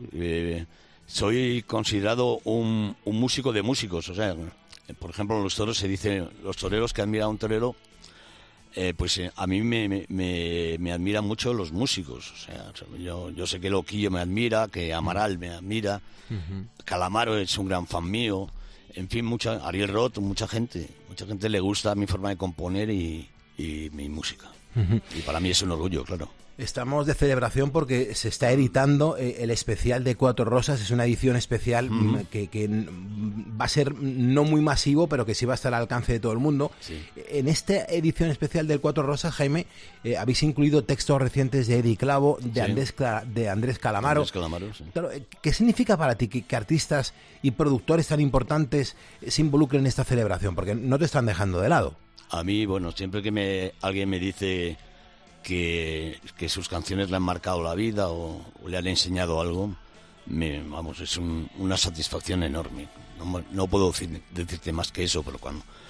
Soy considerado un músico de músicos. O sea, por ejemplo, en los toros se dice, los toreros que admiran a un torero, pues a mí me admiran mucho los músicos. O sea, yo sé que Loquillo me admira, que Amaral me admira, Calamaro es un gran fan mío. En fin, Ariel Roth, mucha gente le gusta mi forma de componer y mi música. Y para mí es un orgullo, claro. Estamos de celebración porque se está editando el especial de Cuatro Rosas. Es una edición especial que va a ser no muy masivo, pero que sí va a estar al alcance de todo el mundo. Sí. En esta edición especial del Cuatro Rosas, Jaime, habéis incluido textos recientes de Eddie Clavo, de Andrés Calamaro. Andrés Calamaro, sí. Claro, ¿qué significa para ti que artistas y productores tan importantes se involucren en esta celebración? Porque no te están dejando de lado. A mí, bueno, siempre que alguien me dice que sus canciones le han marcado la vida o le han enseñado algo, es una satisfacción enorme. No puedo decirte más que eso, pero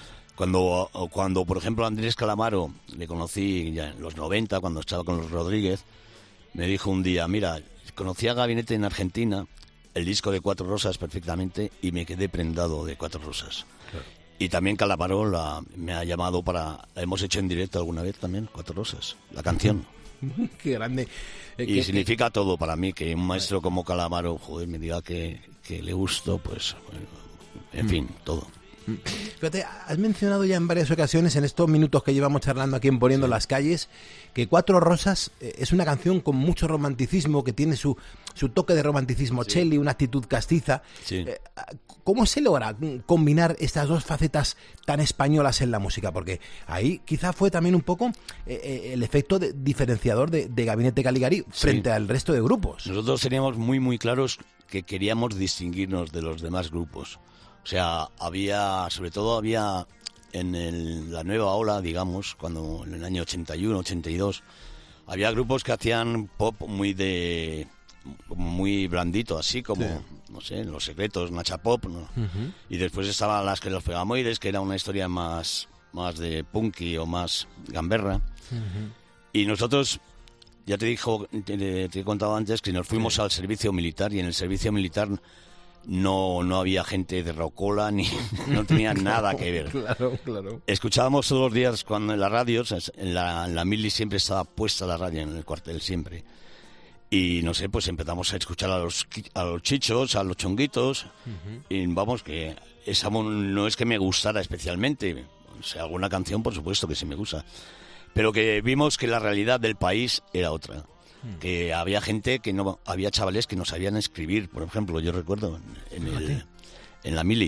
cuando por ejemplo Andrés Calamaro le conocí ya en los 90, cuando estaba con los Rodríguez, me dijo un día, mira, conocí a Gabinete en Argentina, el disco de Cuatro Rosas perfectamente, y me quedé prendado de Cuatro Rosas. Claro. Y también Calamaro me ha llamado hemos hecho en directo alguna vez también, Cuatro Rosas, la canción. Qué grande. Y significa todo para mí, que un maestro como Calamaro, joder, me diga que le gusto, pues, en fin, todo. Fíjate, has mencionado ya en varias ocasiones, en estos minutos que llevamos charlando aquí en Poniendo las Calles, que Cuatro Rosas es una canción con mucho romanticismo, que tiene su toque de romanticismo Cheli, una actitud castiza. Sí. ¿Cómo se logra combinar estas dos facetas tan españolas en la música? Porque ahí quizá fue también un poco el efecto diferenciador de Gabinete Caligari frente al resto de grupos. Nosotros teníamos muy, muy claros que queríamos distinguirnos de los demás grupos. O sea, sobre todo había en la nueva ola, digamos, cuando en el año 81, 82, había grupos que hacían pop muy blandito, así como, no sé, Los Secretos, Nacha Pop, ¿no? Y después estaban los Pegamoides, que era una historia más de punky o más gamberra. Y nosotros, ya te he contado antes que nos fuimos al servicio militar, y en el servicio militar no había gente de rocola, no tenía nada que ver. Claro. Escuchábamos todos los días cuando en la radio, en la mili siempre estaba puesta la radio, en el cuartel siempre. Y no sé, pues empezamos a escuchar a los chichos, a los chonguitos, y vamos, que esa no es que me gustara especialmente, o sea, alguna canción por supuesto que sí me gusta, pero que vimos que la realidad del país era otra. Que había había chavales que no sabían escribir, por ejemplo, yo recuerdo en la mili.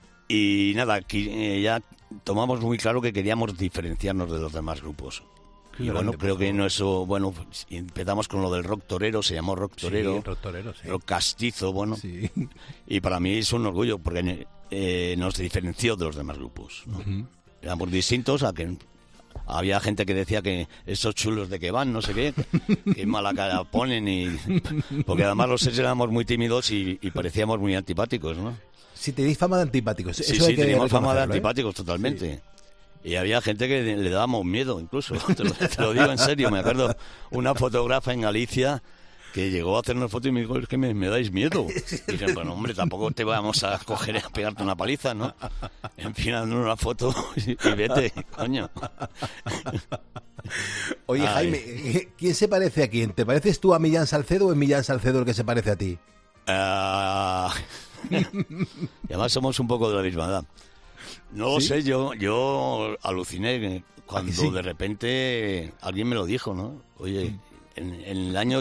Y nada, ya tomamos muy claro que queríamos diferenciarnos de los demás grupos. Y bueno, creo que empezamos con lo del rock torero, se llamó rock torero, rock castizo, bueno. Sí. Y para mí es un orgullo porque nos diferenció de los demás grupos, ¿no? Éramos distintos a que Había gente que decía que esos chulos de que van, no sé qué mala cara ponen, porque además los 6 éramos muy tímidos y parecíamos muy antipáticos, ¿no? Si tenéis fama de antipáticos. Sí, teníamos fama de antipáticos totalmente. Sí. Y había gente que le dábamos miedo, incluso. Te lo digo en serio. Me acuerdo una fotógrafa en Galicia que llegó a hacernos fotos y me dijo, es que me dais miedo. Y dije, bueno, hombre, tampoco te vamos a coger a pegarte una paliza, ¿no? En fin, haznos una foto y vete, coño. Oye, Jaime, ¿quién se parece a quién? ¿Te pareces tú a Millán Salcedo o es Millán Salcedo el que se parece a ti? Y además somos un poco de la misma edad. No lo sé, yo aluciné cuando de repente alguien me lo dijo, ¿no? Oye, en el año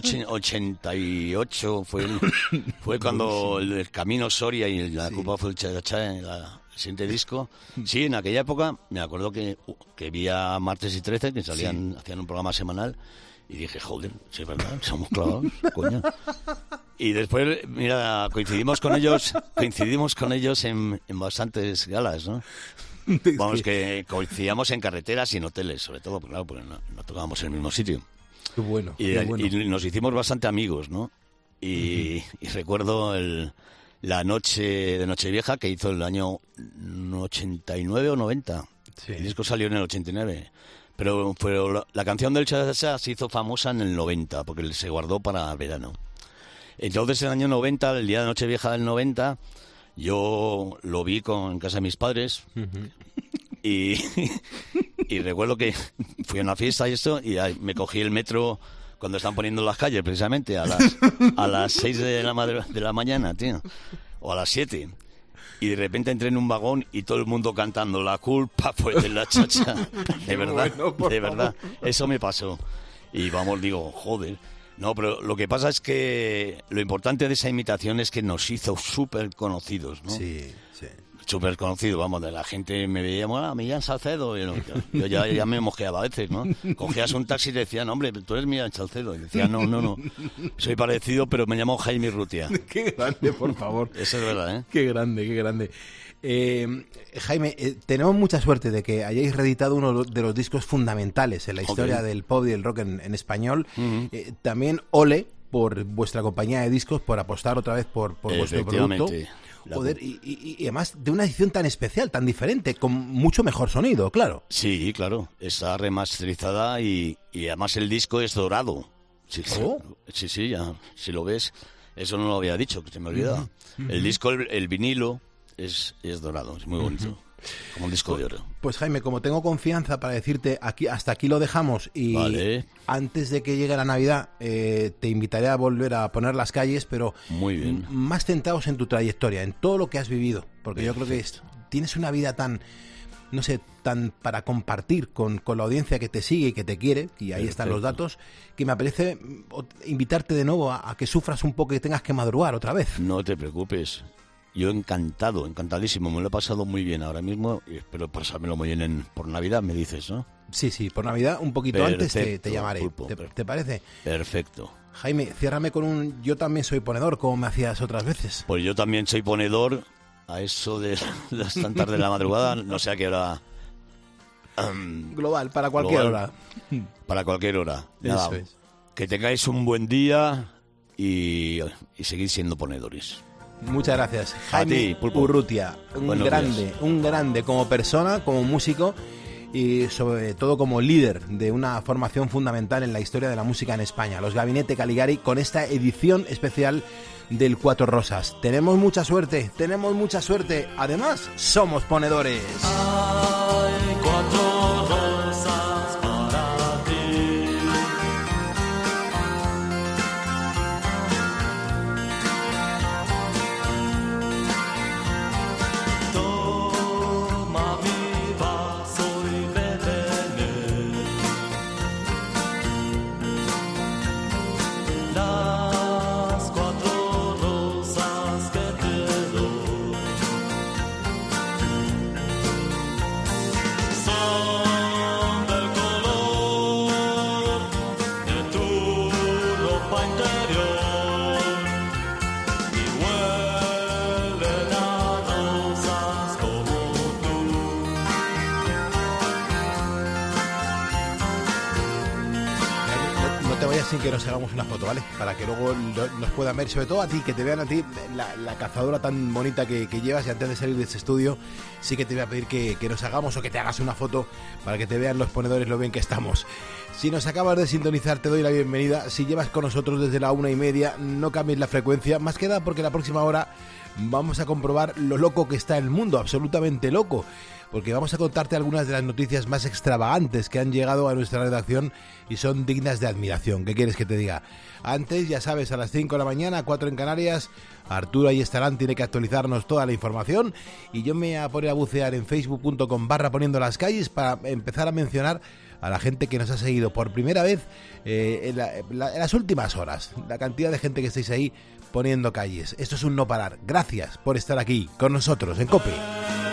88 fue cuando el Camino Soria y la Copa fue el Cha-Cha en el siguiente disco. Sí, en aquella época me acuerdo que vi a Martes y 13 que hacían un programa semanal y dije, joder, sí es verdad, somos clavados, coño. Y después, mira, coincidimos con ellos en bastantes galas, ¿no? Vamos, que coincidíamos en carreteras y en hoteles, sobre todo, claro, porque no tocábamos en el mismo sitio. Qué bueno, y nos hicimos bastante amigos, ¿no? Y recuerdo la noche de Nochevieja que hizo el año 89 o 90. Sí. El disco salió en el 89. Pero la canción del Cha-Cha se hizo famosa en el 90, porque se guardó para el verano. Entonces, en el año 90, el día de Nochevieja del 90, yo lo vi en casa de mis padres. Y recuerdo que fui a una fiesta y me cogí el metro cuando están poniendo las calles, precisamente, a las 6 de la mañana, tío, o a las 7. Y de repente entré en un vagón y todo el mundo cantando la culpa fue de la Cha-Cha. De verdad, de verdad. Eso me pasó. Y vamos, digo, joder. No, pero lo que pasa es que lo importante de esa imitación es que nos hizo súper conocidos, ¿no? Sí, sí. Súper conocido, vamos, de la gente me veía, Millán Salcedo, yo ya me mosqueaba a veces, ¿no? Cogías un taxi y decían, hombre, tú eres Millán Salcedo, y decía, no, soy parecido, pero me llamo Jaime Urrutia. Qué grande, por favor. Eso es verdad, ¿eh? Qué grande. Jaime, tenemos mucha suerte de que hayáis reeditado uno de los discos fundamentales en la historia del pop y del rock en español. También ole por vuestra compañía de discos, por apostar otra vez por vuestro producto. Joder, y además de una edición tan especial, tan diferente, con mucho mejor sonido, claro. Sí, claro, está remasterizada y además el disco es dorado. Sí, ya, si lo ves, eso no lo había dicho, que se me olvidaba. El disco, el vinilo, es dorado, es muy bonito. Como un disco de oro. Pues Jaime, como tengo confianza para decirte, hasta aquí lo dejamos y antes de que llegue la Navidad te invitaré a volver a poner las calles, pero muy bien, más centrados en tu trayectoria, en todo lo que has vivido, porque yo creo que tienes una vida tan para compartir con la audiencia que te sigue y que te quiere, y ahí están los datos, que me apetece invitarte de nuevo a que sufras un poco y tengas que madrugar otra vez. No te preocupes. Yo encantadísimo, me lo he pasado muy bien ahora mismo y espero pasármelo muy bien por Navidad, me dices, ¿no? Sí, por Navidad un poquito antes te llamaré. Pulpo, ¿Te parece? Perfecto. Jaime, ciérrame con yo también soy ponedor, como me hacías otras veces. Pues yo también soy ponedor a eso de las tantas de la madrugada, no sé a qué hora. Global, para cualquier hora. Para cualquier hora. Nada, eso es. Que tengáis un buen día y seguid siendo ponedores. Muchas gracias, Jaime Urrutia, un grande como persona, como músico y sobre todo como líder de una formación fundamental en la historia de la música en España, los Gabinete Caligari, con esta edición especial del Cuatro Rosas. Tenemos mucha suerte, además somos ponedores. Hay cuatro rosas para ti. Toma mi vaso y bébeme. Las cuatro rosas que te doy son sin que nos hagamos una foto, ¿vale? Para que luego nos puedan ver, sobre todo a ti, que te vean a ti la cazadora tan bonita que llevas. Y antes de salir de este estudio, sí que te voy a pedir que nos hagamos o que te hagas una foto para que te vean los ponedores lo bien que estamos. Si nos acabas de sintonizar, te doy la bienvenida. Si llevas con nosotros desde la 1:30, no cambies la frecuencia, más que nada porque la próxima hora vamos a comprobar lo loco que está el mundo, absolutamente loco, porque vamos a contarte algunas de las noticias más extravagantes que han llegado a nuestra redacción y son dignas de admiración. ¿Qué quieres que te diga? Antes, ya sabes, a las 5 de la mañana, 4 en Canarias, Arturo ahí estarán, tiene que actualizarnos toda la información y yo me voy a poner a bucear en facebook.com/poniendo las calles para empezar a mencionar a la gente que nos ha seguido por primera vez en las últimas horas. La cantidad de gente que estáis ahí poniendo calles. Esto es un no parar. Gracias por estar aquí con nosotros en COPE.